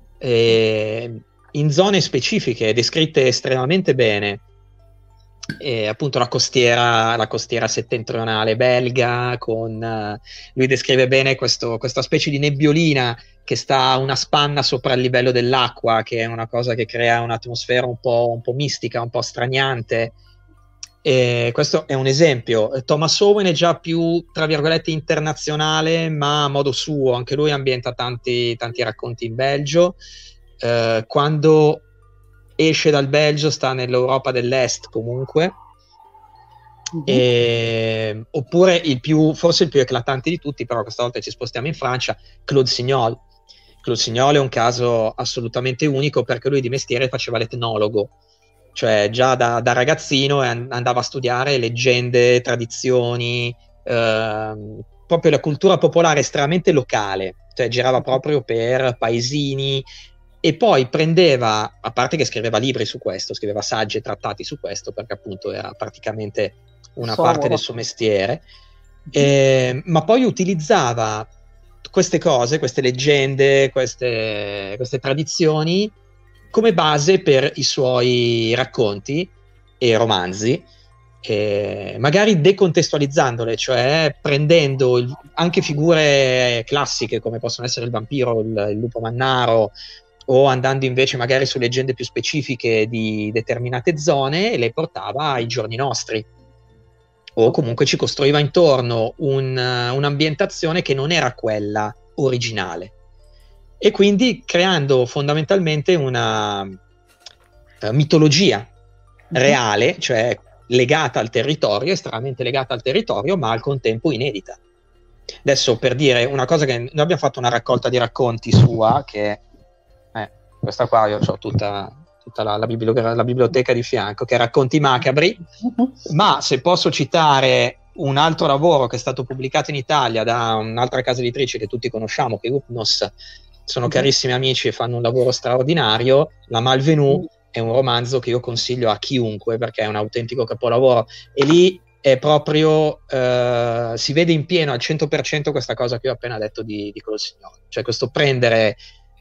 in zone specifiche, descritte estremamente bene. Appunto la costiera settentrionale belga, lui descrive bene questa specie di nebbiolina che sta a una spanna sopra il livello dell'acqua, che è una cosa che crea un'atmosfera un po' mistica, un po' straniante. E questo è un esempio. Thomas Owen è già più, tra virgolette, internazionale, ma a modo suo. Anche lui ambienta tanti racconti in Belgio. Quando esce dal Belgio sta nell'Europa dell'Est comunque. Oppure forse il più eclatante di tutti, però questa volta ci spostiamo in Francia, Claude Signol. Claude Signol è un caso assolutamente unico, perché lui di mestiere faceva l'etnologo, cioè già da ragazzino andava a studiare leggende, tradizioni, proprio la cultura popolare estremamente locale, cioè girava proprio per paesini, e poi prendeva, a parte che scriveva libri su questo, scriveva saggi e trattati su questo, perché appunto era praticamente una parte del suo mestiere, ma poi utilizzava queste cose, queste leggende, queste tradizioni come base per i suoi racconti e romanzi, magari decontestualizzandole, cioè prendendo anche figure classiche come possono essere il vampiro, il lupo mannaro, o andando invece magari su leggende più specifiche di determinate zone, e le portava ai giorni nostri, o comunque ci costruiva intorno un'ambientazione che non era quella originale, e quindi creando fondamentalmente una mitologia reale, cioè legata al territorio, estremamente legata al territorio, ma al contempo inedita. Adesso, per dire una cosa, che noi abbiamo fatto una raccolta di racconti sua, che questa qua, io ho tutta la biblioteca di fianco, che è Racconti macabri, ma se posso citare un altro lavoro che è stato pubblicato in Italia da un'altra casa editrice che tutti conosciamo, che è Upnos, sono carissimi amici e fanno un lavoro straordinario. La Malvenue è un romanzo che io consiglio a chiunque, perché è un autentico capolavoro, e lì è proprio si vede in pieno al 100% questa cosa che ho appena detto di Claude Signol, cioè questo prendere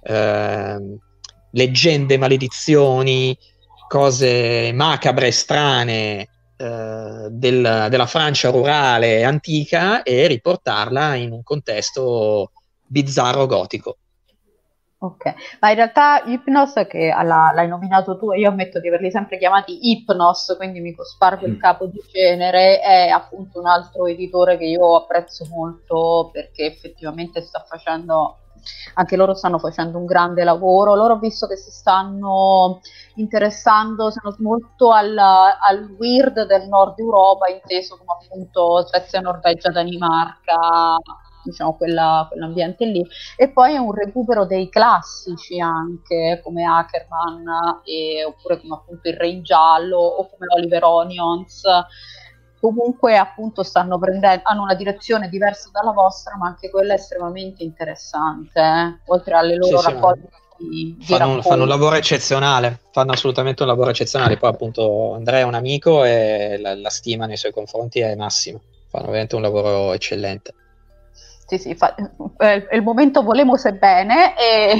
leggende, maledizioni, cose macabre, strane della Francia rurale antica, e riportarla in un contesto bizzarro gotico. Ok, ma in realtà Hypnos, che l'hai nominato tu, e io ammetto di averli sempre chiamati Hypnos, quindi mi cospargo il capo di genere, è appunto un altro editore che io apprezzo molto, perché effettivamente anche loro stanno facendo un grande lavoro. Loro ho visto che si stanno interessando molto al weird del nord Europa, inteso come appunto Svezia, Norvegia, Danimarca, diciamo quell'ambiente lì, e poi è un recupero dei classici anche come Ackerman, oppure come appunto Il Re in Giallo o come Oliver Onions. Comunque appunto hanno una direzione diversa dalla vostra, ma anche quella è estremamente interessante, oltre alle loro raccolte fanno un lavoro eccezionale, fanno assolutamente un lavoro eccezionale. Poi appunto Andrea è un amico e la stima nei suoi confronti è massima, fanno veramente un lavoro eccellente. Sì, è il momento volemose bene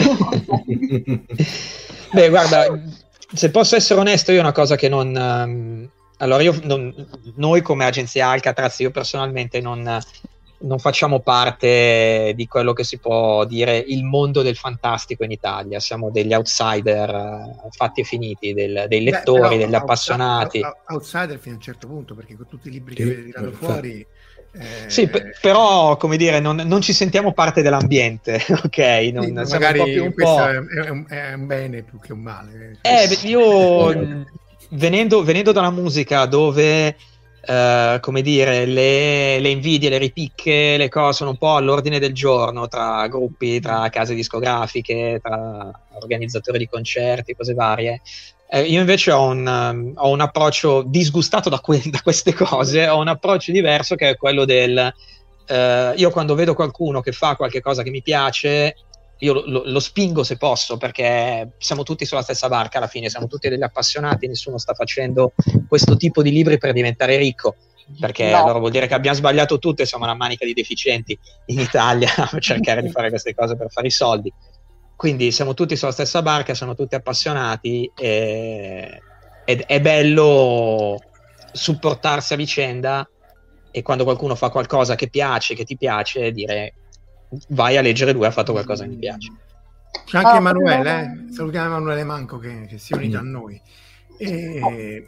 Beh, guarda, se posso essere onesto, io una cosa che allora noi come agenzia Alcatraz, io personalmente non facciamo parte di quello che si può dire il mondo del fantastico in Italia. Siamo degli outsider fatti e finiti, dei lettori, degli appassionati. Outsider fino a un certo punto, perché con tutti i libri che avete tirato fuori... Sì, però come dire, non ci sentiamo parte dell'ambiente, ok? Magari questo è un bene più che un male. Io venendo dalla musica, dove come dire, le invidie, le ripicche, le cose sono un po' all'ordine del giorno tra gruppi, tra case discografiche, tra organizzatori di concerti, cose varie. Io invece ho un approccio disgustato da queste cose, ho un approccio diverso, che è quello io quando vedo qualcuno che fa qualche cosa che mi piace, io lo spingo se posso, perché siamo tutti sulla stessa barca alla fine, siamo tutti degli appassionati, nessuno sta facendo questo tipo di libri per diventare ricco, perché allora vuol dire che abbiamo sbagliato tutto e siamo una manica di deficienti in Italia a cercare di fare queste cose per fare i soldi. Quindi siamo tutti sulla stessa barca, sono tutti appassionati, ed è bello supportarsi a vicenda, e quando qualcuno fa qualcosa che ti piace, dire vai a leggere lui ha fatto qualcosa che mi piace. C'è anche Emanuele, salutiamo Emanuele Manco che si è unito a noi.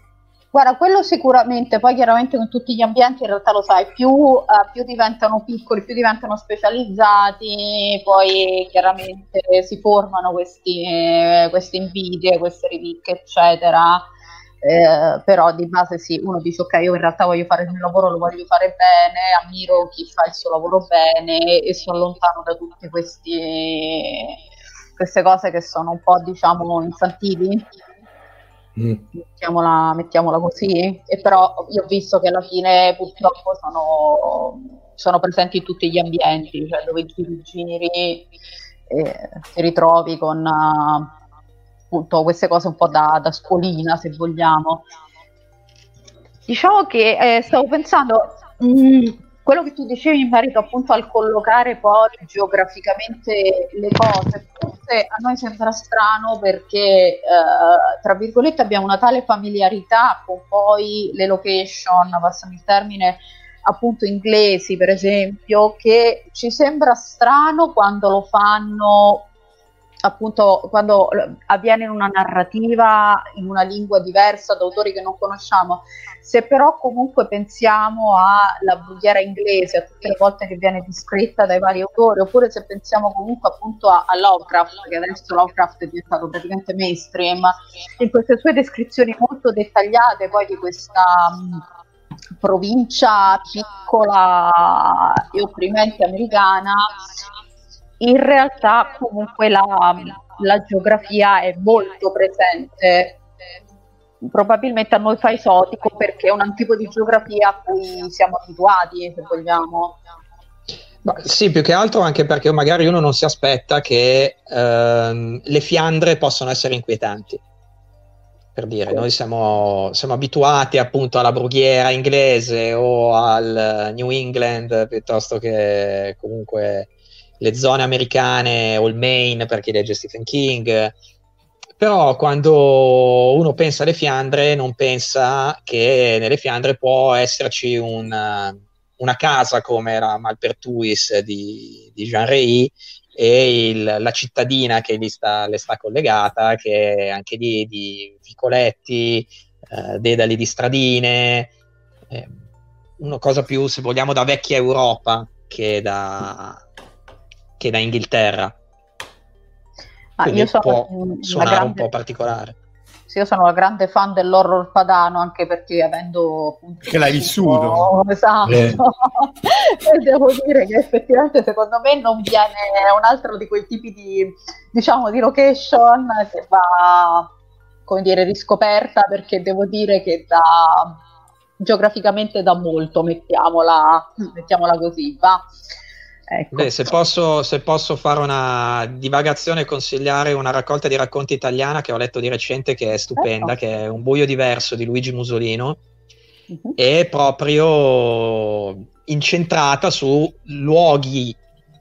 Guarda, quello sicuramente, poi chiaramente con tutti gli ambienti in realtà lo sai, più diventano piccoli, più diventano specializzati, poi chiaramente si formano queste invidie, queste rivicche, eccetera. Però di base sì, uno dice ok, io in realtà voglio fare il mio lavoro, lo voglio fare bene, ammiro chi fa il suo lavoro bene e sono lontano da tutte queste cose che sono un po', diciamo, infantili. Mettiamola così, e però io ho visto che alla fine purtroppo sono presenti in tutti gli ambienti, cioè dove giri ti ritrovi con appunto queste cose un po' da scuolina, se vogliamo. Diciamo che stavo pensando, quello che tu dicevi in merito appunto al collocare poi geograficamente le cose, forse a noi sembra strano perché tra virgolette abbiamo una tale familiarità con poi le location, passami il termine, appunto inglesi per esempio, che ci sembra strano quando lo fanno, appunto quando avviene in una narrativa in una lingua diversa da autori che non conosciamo. Se però comunque pensiamo alla brughiera inglese, a tutte le volte che viene descritta dai vari autori, oppure se pensiamo comunque appunto a Lovecraft, che adesso Lovecraft è diventato praticamente mainstream, in queste sue descrizioni molto dettagliate poi di questa provincia piccola e opprimente americana, in realtà comunque la geografia è molto presente. Probabilmente a noi fa esotico perché è un tipo di geografia a cui siamo abituati, se vogliamo. Sì, più che altro anche perché magari uno non si aspetta che le Fiandre possono essere inquietanti. Per dire, noi siamo abituati appunto alla brughiera inglese o al New England, piuttosto che comunque le zone americane o il Maine per chi legge Stephen King. Però quando uno pensa alle Fiandre non pensa che nelle Fiandre può esserci una casa come la Malpertuis di Jean Rey e la cittadina che le sta collegata, che è anche lì di vicoletti, dedali di stradine, una cosa più, se vogliamo, da vecchia Europa che da Inghilterra. Quindi può suonare un po' particolare. Sì, io sono una grande fan dell'horror padano, anche perché avendo appunto che l'hai vissuto. Esatto. E devo dire che effettivamente secondo me non viene un altro di quei tipi di, diciamo, di location che va, come dire, riscoperta, perché devo dire che geograficamente da molto, mettiamola così, va. Ecco. Beh, se posso fare una divagazione e consigliare una raccolta di racconti italiana che ho letto di recente, che è stupenda, che è Un buio diverso di Luigi Musolino, è proprio incentrata su luoghi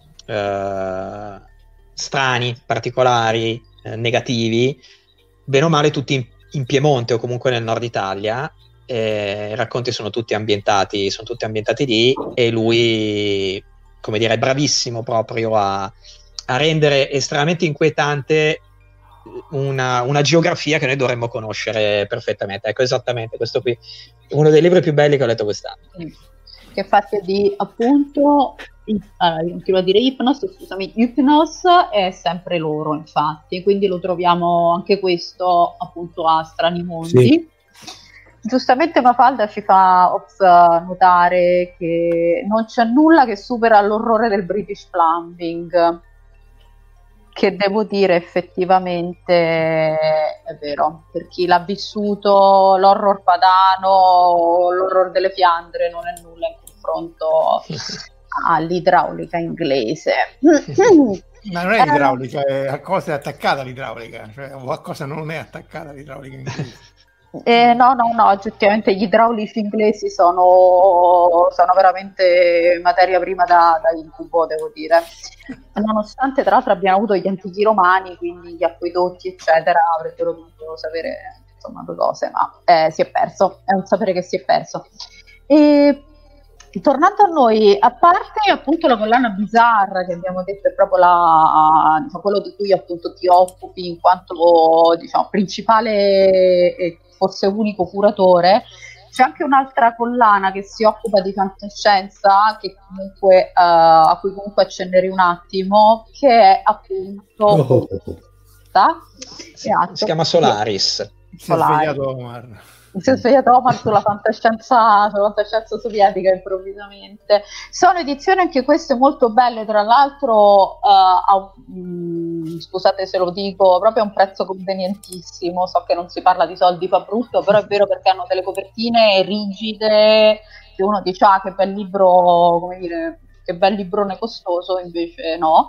strani, particolari, negativi, bene o male tutti in Piemonte o comunque nel nord Italia. I racconti sono tutti ambientati lì, e lui, come dire, è bravissimo proprio a rendere estremamente inquietante una geografia che noi dovremmo conoscere perfettamente. Ecco, esattamente, questo qui è uno dei libri più belli che ho letto quest'anno. Che fate di, appunto, continuo a dire Hypnos è sempre loro, infatti, quindi lo troviamo anche questo appunto a Strani Mondi. Sì. Giustamente Mafalda ci fa notare che non c'è nulla che supera l'orrore del British Plumbing, che devo dire effettivamente è vero, per chi l'ha vissuto l'horror padano, l'horror delle Fiandre non è nulla in confronto all'idraulica inglese. Ma non è l'idraulica, a cosa è attaccata l'idraulica, cioè a cosa non è attaccata l'idraulica inglese. No, oggettivamente gli idraulici inglesi sono veramente materia prima da incubo, devo dire, nonostante tra l'altro abbiamo avuto gli antichi romani, quindi gli acquedotti eccetera avrebbero dovuto sapere insomma due cose, ma si è perso, è un sapere che si è perso. E tornando a noi, a parte appunto la collana Bizarre che abbiamo detto è proprio quello di cui appunto ti occupi in quanto, diciamo, principale forse unico curatore. C'è anche un'altra collana che si occupa di fantascienza, che comunque, a cui comunque accennerei un attimo, che è appunto si chiama Solaris. Si è svegliato Omar. Si è svegliato Omar sulla fantascienza sovietica improvvisamente. Sono edizioni anche queste molto belle, tra l'altro scusate se lo dico, proprio a un prezzo convenientissimo. So che non si parla di soldi fa brutto, però è vero, perché hanno delle copertine rigide che uno dice che bel libro, come dire, che bel librone costoso, invece no.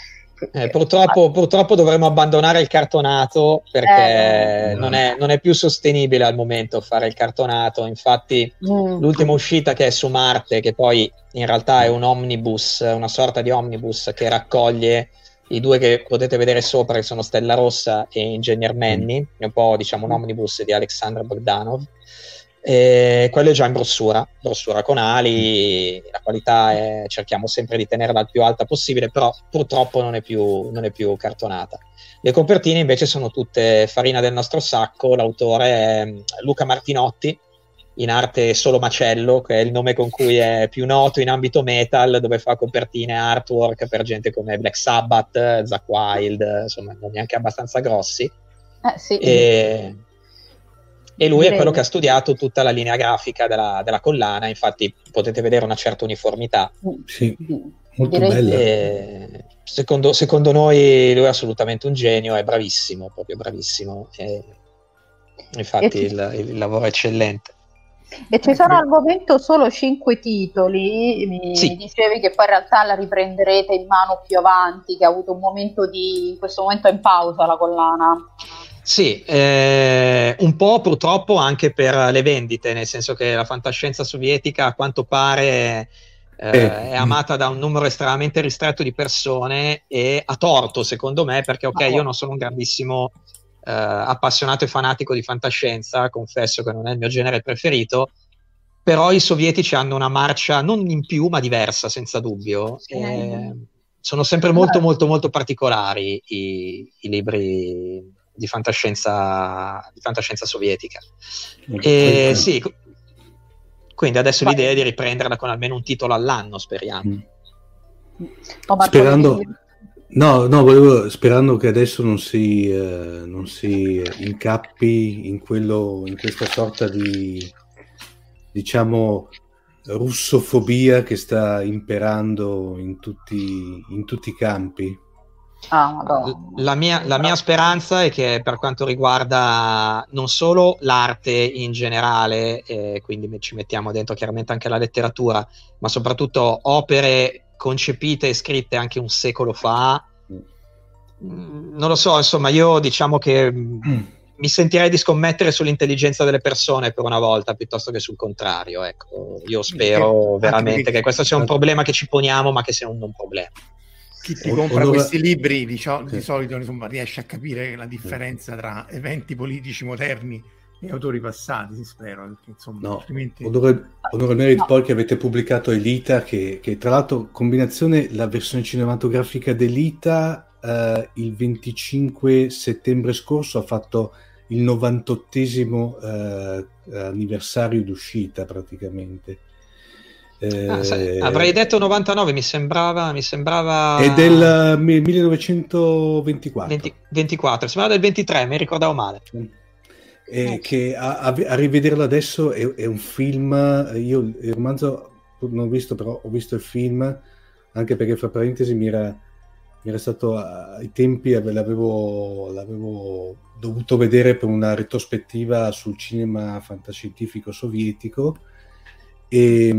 Purtroppo dovremo abbandonare il cartonato, perché non è più sostenibile al momento fare il cartonato. Infatti l'ultima uscita, che è su Marte, che poi in realtà è un omnibus, una sorta di omnibus che raccoglie i due che potete vedere sopra, che sono Stella Rossa e Engineer Manny, è un po', diciamo, un omnibus di Alexander Bogdanov. Quello è già in brossura con ali, la qualità cerchiamo sempre di tenerla al più alta possibile, però purtroppo non è più cartonata. Le copertine invece sono tutte farina del nostro sacco. L'autore è Luca Martinotti, in arte Solo Macello, che è il nome con cui è più noto in ambito metal, dove fa copertine artwork per gente come Black Sabbath, Zakk Wylde, insomma nomi anche abbastanza grossi. Sì. E lui è quello che ha studiato tutta la linea grafica della collana, infatti potete vedere una certa uniformità. Sì, molto bella. E secondo noi lui è assolutamente un genio, è bravissimo, proprio bravissimo. Infatti il lavoro è eccellente. E ci sono al momento solo 5 titoli, mi dicevi che poi in realtà la riprenderete in mano più avanti, che ha avuto un momento in questo momento è in pausa la collana. Sì, un po' purtroppo anche per le vendite, nel senso che la fantascienza sovietica a quanto pare è amata da un numero estremamente ristretto di persone, e a torto secondo me, perché io non sono un grandissimo appassionato e fanatico di fantascienza, confesso che non è il mio genere preferito, però i sovietici hanno una marcia non in più ma diversa, senza dubbio. Sono sempre molto molto molto particolari i libri di fantascienza sovietica. Sì, quindi adesso l'idea è di riprenderla con almeno un titolo all'anno, speriamo. Sperando che adesso non si incappi in questa sorta di, diciamo, russofobia che sta imperando in tutti i campi. La mia speranza è che, per quanto riguarda non solo l'arte in generale, quindi ci mettiamo dentro chiaramente anche la letteratura, ma soprattutto opere concepite e scritte anche un secolo fa, non lo so, insomma, io diciamo che mi sentirei di scommettere sull'intelligenza delle persone per una volta, piuttosto che sul contrario. Ecco, io spero veramente che questo sia un problema che ci poniamo, ma che sia un non problema. Chi ti compra questi libri di solito, insomma, riesce a capire la differenza tra eventi politici moderni e autori passati, spero, perché, insomma, altrimenti... Onore al merito poi che avete pubblicato Elita, che tra l'altro combinazione, la versione cinematografica d'Elita il 25 settembre scorso ha fatto il 98esimo anniversario d'uscita praticamente. Avrei detto 99, mi sembrava è del 1924 24, sembrava del 23, mi ricordavo male. Che a rivederlo adesso è un film. Io il romanzo non ho visto, però ho visto il film, anche perché, fra parentesi, mi era stato ai tempi, l'avevo dovuto vedere per una retrospettiva sul cinema fantascientifico sovietico, e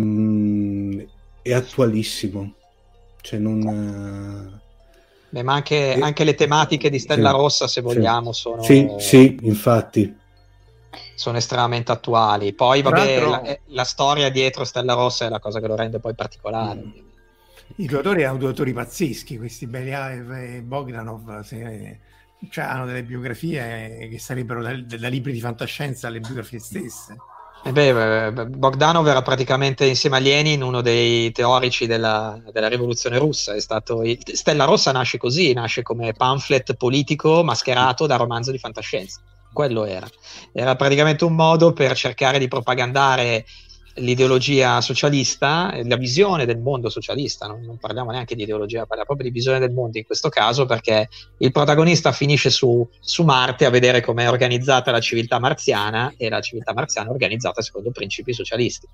è attualissimo, cioè non... ma anche le tematiche di Stella Rossa, se vogliamo, sono... Sì, infatti. Sono estremamente attuali. Poi, vabbè, la storia dietro Stella Rossa è la cosa che lo rende poi particolare. I due autori erano due autori pazzeschi, questi Beliaev e Bogdanov, cioè hanno delle biografie che sarebbero da libri di fantascienza alle biografie stesse. Bogdanov era praticamente, insieme a Lenin, uno dei teorici della rivoluzione russa. È stato Stella Rossa nasce così, nasce come pamphlet politico mascherato da romanzo di fantascienza. quello era praticamente un modo per cercare di propagandare l'ideologia socialista, la visione del mondo socialista. Non parliamo neanche di ideologia, parliamo proprio di visione del mondo in questo caso, perché il protagonista finisce su Marte a vedere com'è organizzata la civiltà marziana, e la civiltà marziana è organizzata secondo principi socialisti.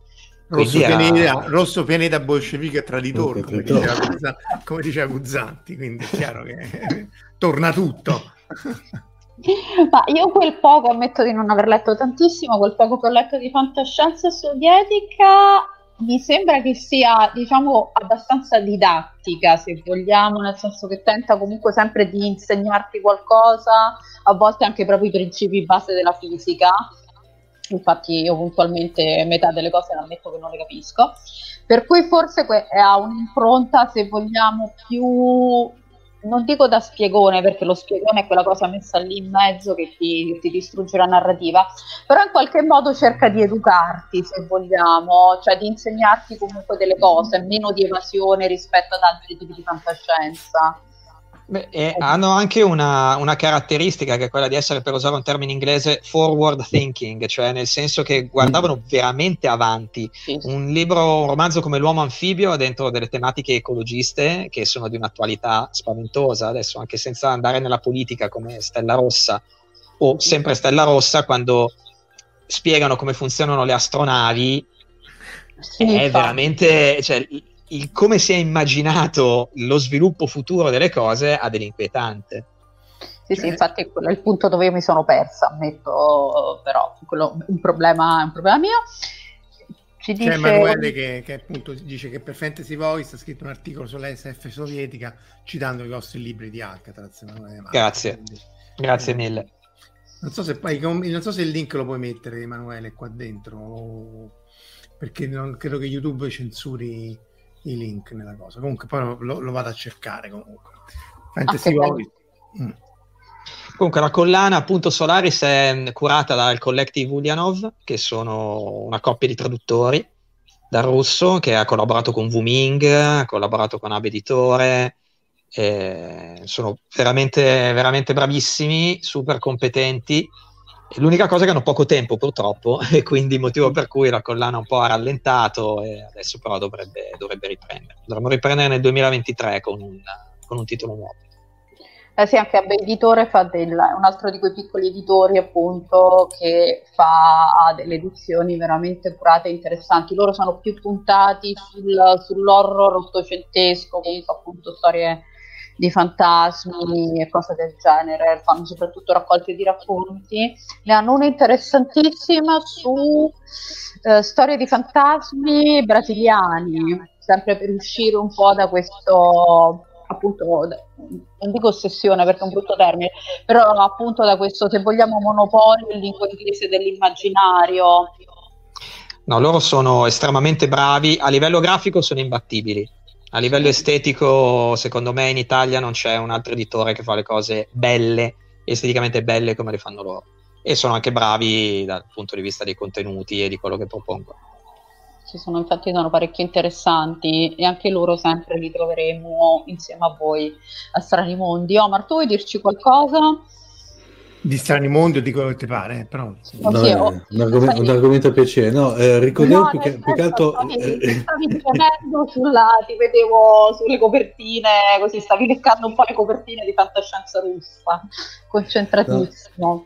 Rosso pianeta bolscevico e traditore, come diceva Guzzanti, quindi è chiaro che torna tutto. Ma io quel poco, ammetto di non aver letto tantissimo, quel poco che ho letto di fantascienza sovietica mi sembra che sia, diciamo, abbastanza didattica, se vogliamo, nel senso che tenta comunque sempre di insegnarti qualcosa, a volte anche proprio i principi base della fisica. Infatti io puntualmente metà delle cose ammetto che non le capisco, per cui forse ha un'impronta, se vogliamo, più, non dico da spiegone, perché lo spiegone è quella cosa messa lì in mezzo che ti distrugge la narrativa, però in qualche modo cerca di educarti, se vogliamo, cioè di insegnarti comunque delle cose, meno di evasione rispetto ad altri tipi di fantascienza. Hanno anche una caratteristica, che è quella di essere, per usare un termine inglese, forward thinking, cioè nel senso che guardavano veramente avanti. Un romanzo come L'uomo anfibio ha dentro delle tematiche ecologiste che sono di un'attualità spaventosa adesso, anche senza andare nella politica, come Stella Rossa o sempre Stella Rossa, quando spiegano come funzionano le astronavi. È veramente, cioè, come si è immaginato lo sviluppo futuro delle cose ha dell'inquietante. Sì, infatti quello è il punto dove io mi sono persa, ammetto, però quello è un problema mio. C'è Emanuele che appunto dice che per Fantasy Voice ha scritto un articolo sulla SF sovietica citando i vostri libri di Alcatraz. Grazie, grazie mille. Non so se il link lo puoi mettere, Emanuele, qua dentro, perché non credo che YouTube censuri i link nella cosa. Comunque poi lo vado a cercare. Comunque Fantasy Voice. Comunque la collana appunto Solaris è curata dal Collective Ulyanov, che sono una coppia di traduttori dal russo, che ha collaborato con Wuming, ha collaborato con Ab Editore, sono veramente veramente bravissimi, super competenti. L'unica cosa è che hanno poco tempo purtroppo, e quindi motivo per cui la collana un po' ha rallentato, e adesso però dovrebbe riprendere. Dovremmo riprendere nel 2023 con un titolo nuovo. Sì, anche Ab Editore è un altro di quei piccoli editori appunto che ha delle edizioni veramente curate e interessanti. Loro sono più puntati sull'horror ottocentesco, comunque appunto storie di fantasmi e cose del genere, fanno soprattutto raccolte di racconti. Ne hanno una interessantissima su storie di fantasmi brasiliani, sempre per uscire un po' da questo, appunto, non dico ossessione perché è un brutto termine, però appunto da questo, se vogliamo, monopolio in lingua inglese dell'immaginario. No, loro sono estremamente bravi, a livello grafico sono imbattibili. A livello estetico, secondo me in Italia non c'è un altro editore che fa le cose belle, esteticamente belle come le fanno loro. E sono anche bravi dal punto di vista dei contenuti e di quello che propongono. Infatti sono parecchio interessanti, e anche loro sempre li troveremo insieme a voi a Strani Mondi. Omar, tu vuoi dirci qualcosa? Di Strani Mondi o di quello che ti pare, però un argomento a piacere. No, ricordiamo più che altro stavi imponendo ti vedevo sulle copertine, così stavi leccando un po' le copertine di fantascienza russa, concentratissimo.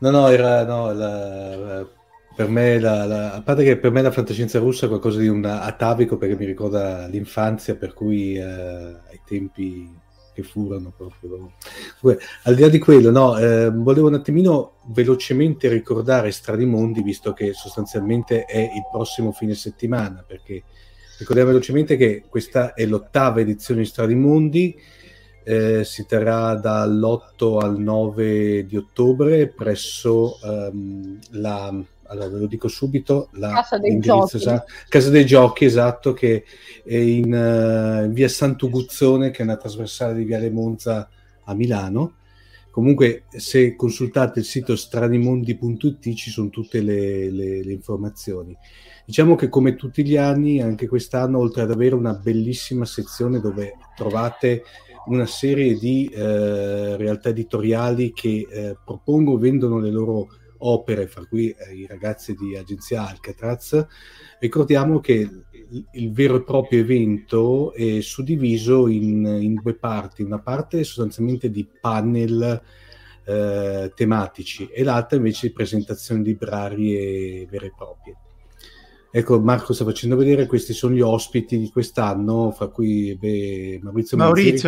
Per me a parte che per me la fantascienza russa è qualcosa di un atavico, perché mi ricorda l'infanzia, per cui ai tempi che furono proprio. Al di là di quello, volevo un attimino velocemente ricordare Strani Mondi, visto che sostanzialmente è il prossimo fine settimana, perché ricordiamo velocemente che questa è l'8ª edizione di Strani Mondi, si terrà dall'8 al 9 di ottobre presso allora ve lo dico subito, Casa dei Giochi. Casa dei Giochi, esatto, che è in via Sant'Uguzzone, che è una trasversale di viale Monza a Milano, Comunque, se consultate il sito stranimondi.it ci sono tutte le informazioni. Diciamo che come tutti gli anni, anche quest'anno, oltre ad avere una bellissima sezione dove trovate una serie di realtà editoriali che propongono, vendono le loro opere, fra cui i ragazzi di Agenzia Alcatraz, ricordiamo che il vero e proprio evento è suddiviso in due parti. Una parte è sostanzialmente di panel tematici e l'altra invece di presentazioni librarie vere e proprie. Ecco, Marco sta facendo vedere, questi sono gli ospiti di quest'anno, fra cui Maurizio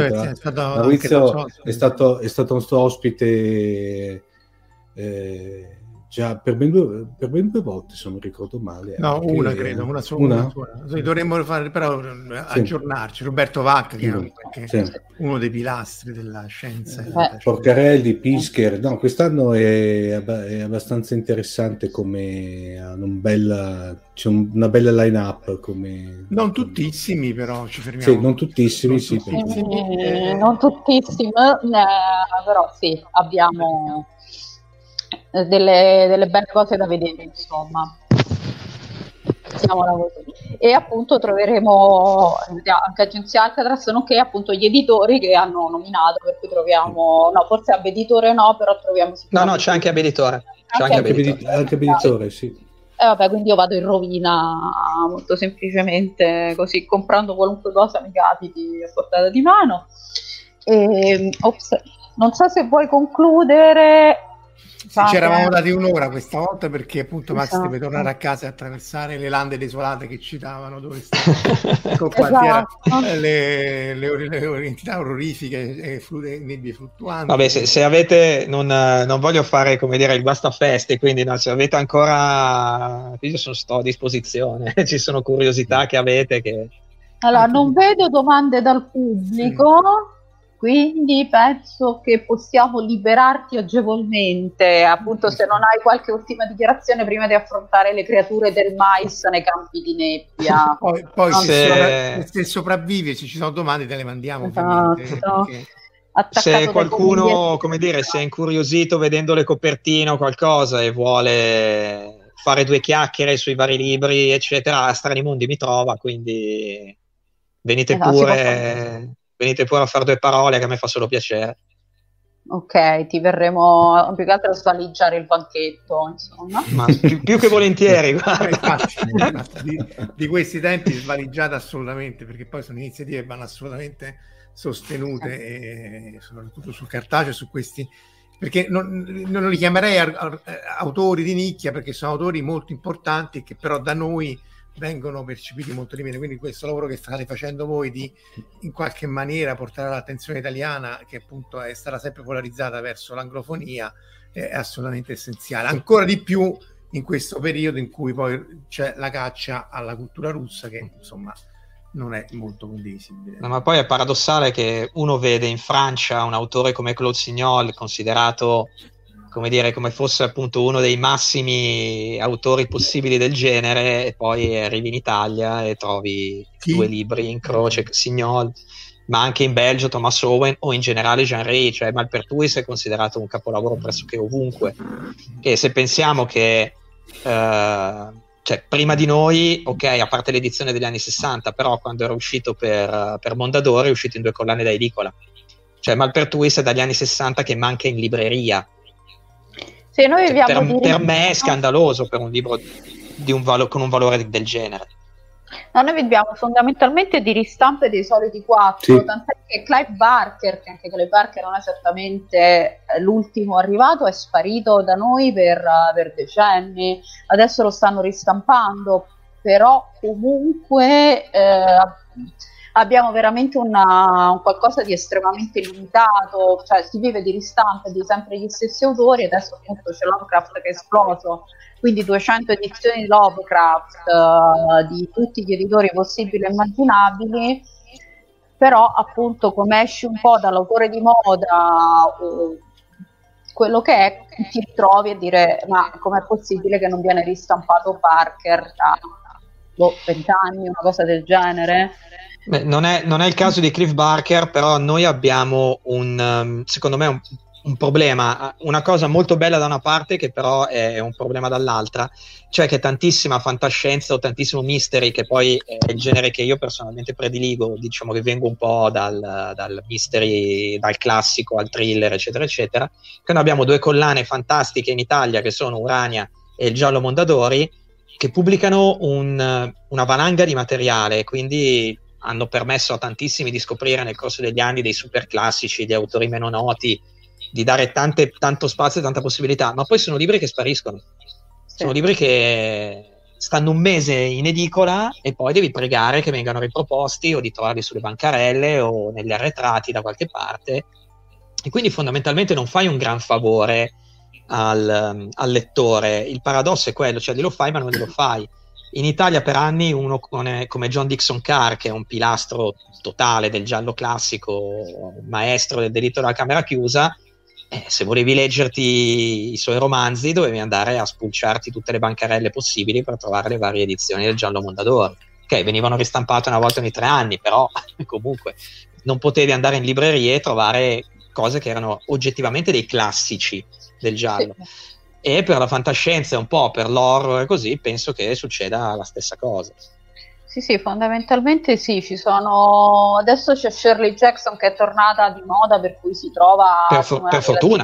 è stato nostro ospite già per ben due volte, se non mi ricordo male. No, una credo, una sola. Dovremmo fare, però aggiornarci. Roberto Vacca, che è uno dei pilastri della scienza. Porcarelli, Pisker. No, quest'anno è abbastanza interessante, come c'è una bella line-up. Non tuttissimi, però ci fermiamo. Sì, non tuttissimi, non tuttissimi, però sì, abbiamo delle belle cose da vedere, insomma. Così. E appunto troveremo anche Agenzia Alcatraz, nonché appunto gli editori che hanno nominato, per cui troviamo, no, forse Abeditore no, però troviamo no, c'è anche Abeditore, anche Abeditore, sì. Vabbè, quindi io vado in rovina molto semplicemente, così, comprando qualunque cosa mi capiti a portata di mano. Non so se vuoi concludere. Sì, ci eravamo dati un'ora questa volta, perché appunto Max deve tornare a casa e attraversare le lande desolate che citavano, dove le entità orrorifiche e nebbie fluttuanti. Vabbè, se avete, non voglio fare, come dire, il guastafeste, quindi no, se avete ancora, io sto a disposizione, ci sono curiosità che avete Allora, non vedo domande dal pubblico. Quindi penso che possiamo liberarti agevolmente, appunto, se non hai qualche ultima dichiarazione prima di affrontare le creature del mais nei campi di nebbia. Poi se sopravvivi, se ci sono domande te le mandiamo. Esatto. Se qualcuno, come dire, si è incuriosito vedendo le copertine o qualcosa e vuole fare due chiacchiere sui vari libri, eccetera, a Stranimondi mi trova, quindi venite pure... Venite pure a fare due parole, che a me fa solo piacere. Ok, ti verremo più che altro a svaligiare il banchetto, insomma. Ma più che volentieri, guarda. Infatti, di questi tempi svaligiate assolutamente, perché poi sono iniziative che vanno assolutamente sostenute, e soprattutto sul cartaceo, su questi, perché non li chiamerei autori di nicchia, perché sono autori molto importanti che però da noi vengono percepiti molto di meno. Quindi questo lavoro che state facendo voi di in qualche maniera portare l'attenzione italiana, che appunto è stata sempre polarizzata verso l'anglofonia, è assolutamente essenziale, ancora di più in questo periodo in cui poi c'è la caccia alla cultura russa, che insomma non è molto condivisibile. No, ma poi è paradossale che uno vede in Francia un autore come Claude Signol, considerato, come dire, come fosse appunto uno dei massimi autori possibili del genere, e poi arrivi in Italia e trovi due libri in croce, Signol, ma anche in Belgio Thomas Owen, o in generale Jean Rey, cioè Malpertuis è considerato un capolavoro pressoché ovunque. E se pensiamo che cioè, prima di noi, ok, a parte l'edizione degli anni 60, però quando era uscito per Mondadori è uscito in 2 collane da edicola. Cioè Malpertuis è dagli anni 60 che manca in libreria. Sì, noi viviamo per me è scandaloso per un libro con un valore del genere. No, noi viviamo fondamentalmente di ristampe dei soliti 4, sì. Tant'è che Clive Barker, che anche Clive Barker non è certamente l'ultimo arrivato, è sparito da noi per decenni, adesso lo stanno ristampando, però comunque abbiamo veramente un qualcosa di estremamente limitato, cioè si vive di ristampe di sempre gli stessi autori. Adesso appunto c'è Lovecraft che è esploso, quindi 200 edizioni di Lovecraft di tutti gli editori possibili e immaginabili, però appunto come esci un po' dall'autore di moda quello che è, ti trovi a dire ma com'è possibile che non viene ristampato Barker da 20 anni, una cosa del genere. Beh, non è il caso di Clive Barker, però noi abbiamo secondo me un problema, una cosa molto bella da una parte che però è un problema dall'altra, cioè che tantissima fantascienza o tantissimo mystery, che poi è il genere che io personalmente prediligo, diciamo che vengo un po' dal mystery, dal classico al thriller, eccetera eccetera, che noi abbiamo 2 collane fantastiche in Italia che sono Urania e il Giallo Mondadori, che pubblicano una valanga di materiale, quindi hanno permesso a tantissimi di scoprire nel corso degli anni dei super classici, di autori meno noti, di dare tanto spazio e tanta possibilità, ma poi sono libri che spariscono, sono libri che stanno un mese in edicola e poi devi pregare che vengano riproposti o di trovarli sulle bancarelle o negli arretrati da qualche parte, e quindi fondamentalmente non fai un gran favore al lettore. Il paradosso è quello, cioè glielo fai ma non glielo fai. In Italia per anni uno come John Dixon Carr, che è un pilastro totale del giallo classico, maestro del delitto della camera chiusa, se volevi leggerti i suoi romanzi dovevi andare a spulciarti tutte le bancarelle possibili per trovare le varie edizioni del Giallo Mondadori, che venivano ristampate una volta ogni 3 anni, però comunque non potevi andare in librerie e trovare cose che erano oggettivamente dei classici del giallo. E per la fantascienza e un po' per l'horror e così penso che succeda la stessa cosa. Sì, fondamentalmente sì, ci sono, adesso c'è Shirley Jackson che è tornata di moda, per cui si trova per fortuna.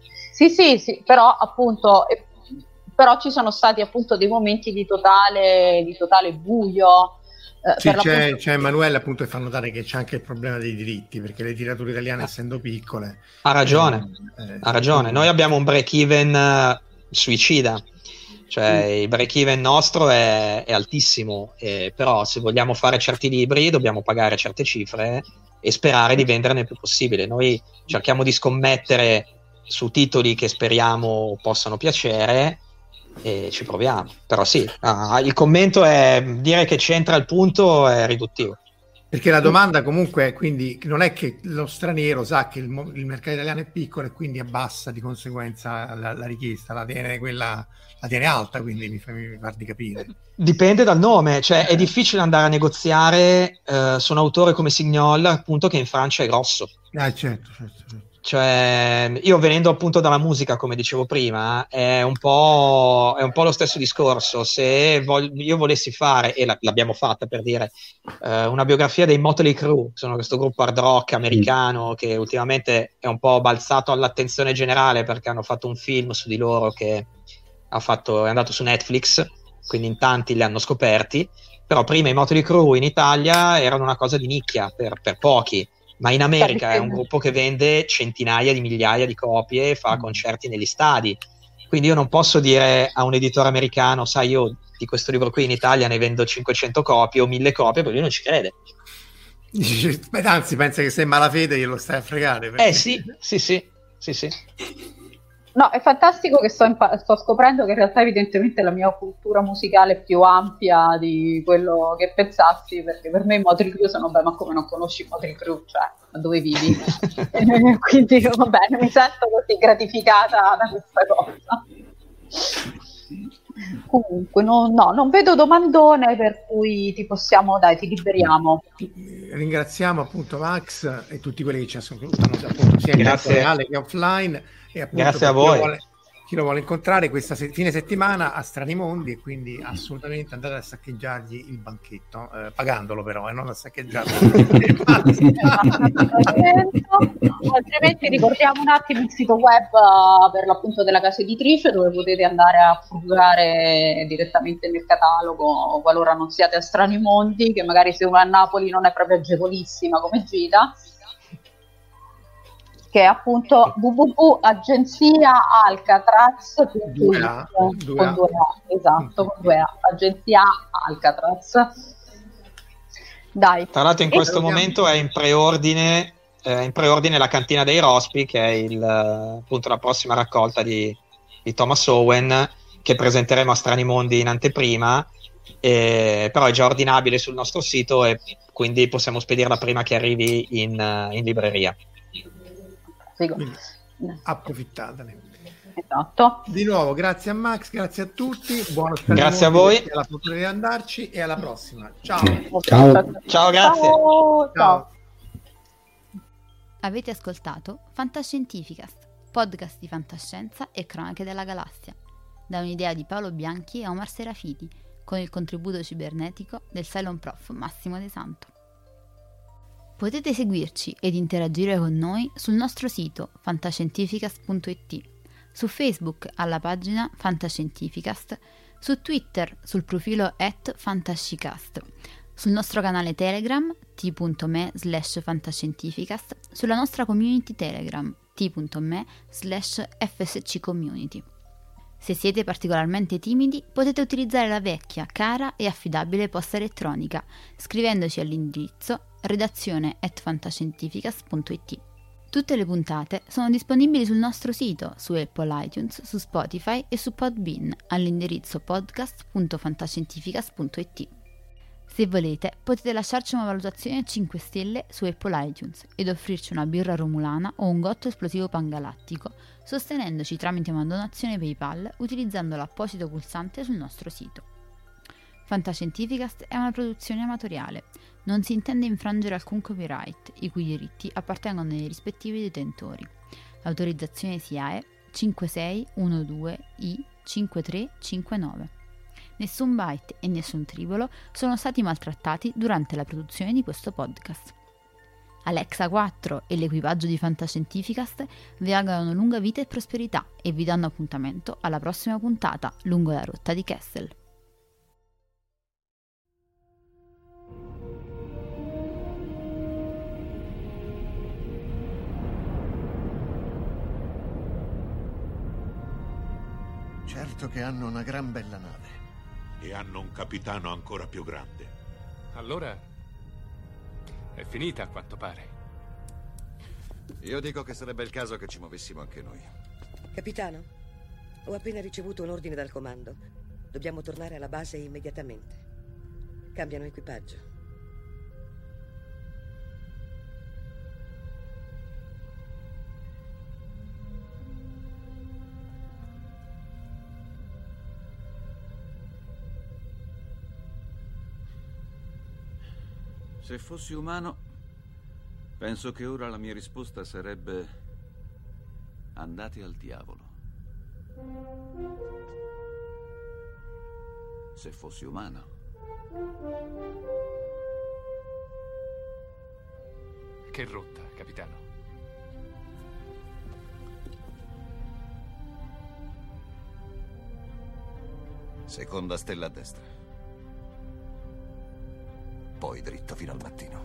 Sì, però appunto però ci sono stati appunto dei momenti di totale buio. Sì, c'è Emanuele appunto che fa notare che c'è anche il problema dei diritti, perché le tirature italiane essendo piccole ha ragione. Noi abbiamo un break-even suicida, cioè il break-even nostro è altissimo, però se vogliamo fare certi libri dobbiamo pagare certe cifre e sperare di venderne il più possibile. Noi cerchiamo di scommettere su titoli che speriamo possano piacere e ci proviamo, però sì, il commento è dire che c'entra il punto è riduttivo, perché la domanda comunque quindi non è che lo straniero sa che il mercato italiano è piccolo e quindi abbassa di conseguenza la richiesta, la tiene alta, quindi mi par di capire. Dipende dal nome, cioè è difficile andare a negoziare su un autore come Signol, appunto, che in Francia è grosso. Certo. Cioè, io venendo appunto dalla musica, come dicevo prima, è un po' lo stesso discorso. Se io volessi fare, e l'abbiamo fatta per dire, una biografia dei Motley Crue, sono questo gruppo hard rock americano che ultimamente è un po' balzato all'attenzione generale perché hanno fatto un film su di loro che è andato su Netflix, quindi in tanti li hanno scoperti, però prima i Motley Crue in Italia erano una cosa di nicchia per pochi. Ma in America è un gruppo che vende centinaia di migliaia di copie e fa concerti negli stadi. Quindi io non posso dire a un editore americano, sai, io di questo libro qui in Italia ne vendo 500 copie o 1000 copie, perché lui non ci crede. Beh, anzi, pensa che sei malafede glielo stai a fregare. Perché... Sì. No, è fantastico che sto scoprendo che in realtà evidentemente la mia cultura musicale è più ampia di quello che pensassi, perché per me i Motley Crue sono, ma come non conosci i Motley Crue, cioè, dove vivi? Quindi va bene, mi sento così gratificata da questa cosa. Comunque non vedo domandone, per cui ti liberiamo. Ringraziamo appunto Max e tutti quelli che ci ascoltano appunto sia in tempo reale che offline, e appunto grazie a voi. Chi lo vuole incontrare questa fine settimana a Stranimondi, e quindi assolutamente andate a saccheggiargli il banchetto, pagandolo però, non a saccheggiarlo. Altrimenti ricordiamo un attimo il sito web per l'appunto della casa editrice, dove potete andare a fruggare direttamente nel catalogo qualora non siate a Stranimondi, che magari se uno è a Napoli non è proprio agevolissima come gita, che è appunto www.agenziaalcatraz.it con 2A, esatto, con 2A, Agenzia Alcatraz. Dai. Tra l'altro in questo momento è in preordine la Cantina dei Rospi, che è appunto la prossima raccolta di Thomas Owen, che presenteremo a Stranimondi in anteprima, però è già ordinabile sul nostro sito e quindi possiamo spedirla prima che arrivi in libreria. Quindi, approfittatene. Esatto. Di nuovo grazie a Max, grazie a tutti, buono grazie a voi, alla fortuna di andarci e alla prossima. Ciao, grazie. Ciao. Avete ascoltato Fantascientificast, podcast di fantascienza e cronache della galassia, da un'idea di Paolo Bianchi e Omar Serafiti, con il contributo cibernetico del Cylon Prof Massimo De Santo. Potete seguirci ed interagire con noi sul nostro sito fantascientificast.it, su Facebook alla pagina Fantascientificast, su Twitter sul profilo @fantascicast, sul nostro canale Telegram t.me/fantascientificast, sulla nostra community Telegram t.me/fsccommunity. Se siete particolarmente timidi, potete utilizzare la vecchia, cara e affidabile posta elettronica, scrivendoci all'indirizzo redazione@fantascientificast.it. Tutte le puntate sono disponibili sul nostro sito, su Apple iTunes, su Spotify e su Podbean, all'indirizzo podcast.fantascientificast.it. Se volete, potete lasciarci una valutazione a 5 stelle su Apple iTunes ed offrirci una birra romulana o un gotto esplosivo pangalattico, sostenendoci tramite una donazione PayPal utilizzando l'apposito pulsante sul nostro sito. Fantascientificast è una produzione amatoriale. Non si intende infrangere alcun copyright, i cui diritti appartengono ai rispettivi detentori. L'autorizzazione SIAE 5612I5359. Nessun byte e nessun tribolo sono stati maltrattati durante la produzione di questo podcast. Alexa 4 e l'equipaggio di Fantascientificast vi augurano lunga vita e prosperità e vi danno appuntamento alla prossima puntata lungo la rotta di Kessel. Certo che hanno una gran bella nave. E hanno un capitano ancora più grande. Allora è finita, a quanto pare. Io dico che sarebbe il caso che ci muovessimo anche noi. Capitano, ho appena ricevuto un ordine dal comando. Dobbiamo tornare alla base immediatamente. Cambiano equipaggio. Se fossi umano, penso che ora la mia risposta sarebbe: andate al diavolo. Se fossi umano. Che rotta, capitano? Seconda stella a destra. Poi dritto fino al mattino.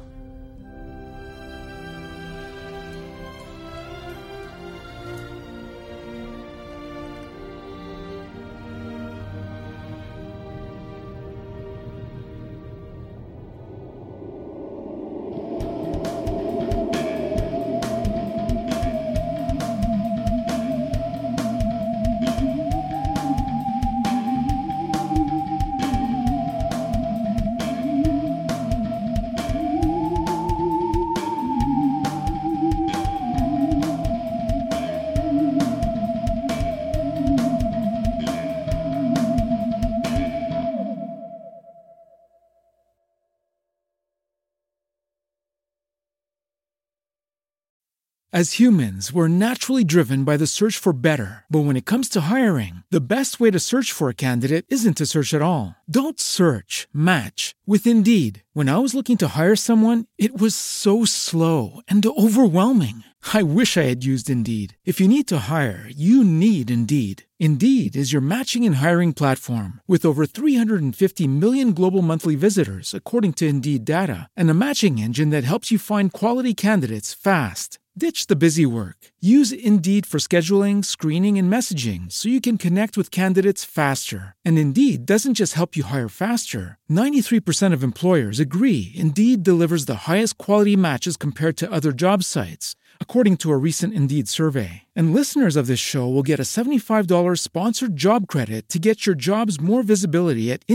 As humans, we're naturally driven by the search for better. But when it comes to hiring, the best way to search for a candidate isn't to search at all. Don't search, match with Indeed. When I was looking to hire someone, it was so slow and overwhelming. I wish I had used Indeed. If you need to hire, you need Indeed. Indeed is your matching and hiring platform with over 350 million global monthly visitors, according to Indeed data, and a matching engine that helps you find quality candidates fast. Ditch the busy work. Use Indeed for scheduling, screening, and messaging so you can connect with candidates faster. And Indeed doesn't just help you hire faster. 93% of employers agree Indeed delivers the highest quality matches compared to other job sites, according to a recent Indeed survey. And listeners of this show will get a $75 sponsored job credit to get your jobs more visibility at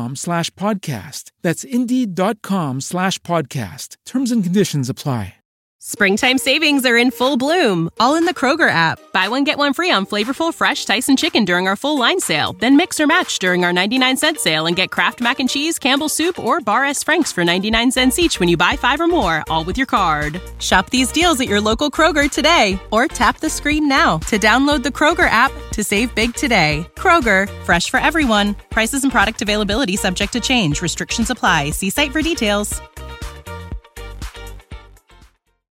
Indeed.com/podcast. That's Indeed.com/podcast. Terms and conditions apply. Springtime savings are in full bloom, all in the Kroger app. Buy one, get one free on flavorful, fresh Tyson chicken during our full line sale. Then mix or match during our 99-cent sale and get Kraft Mac and Cheese, Campbell's Soup, or Bar S. Frank's for 99 cents each when you buy 5 or more, all with your card. Shop these deals at your local Kroger today, or tap the screen now to download the Kroger app to save big today. Kroger, fresh for everyone. Prices and product availability subject to change. Restrictions apply. See site for details.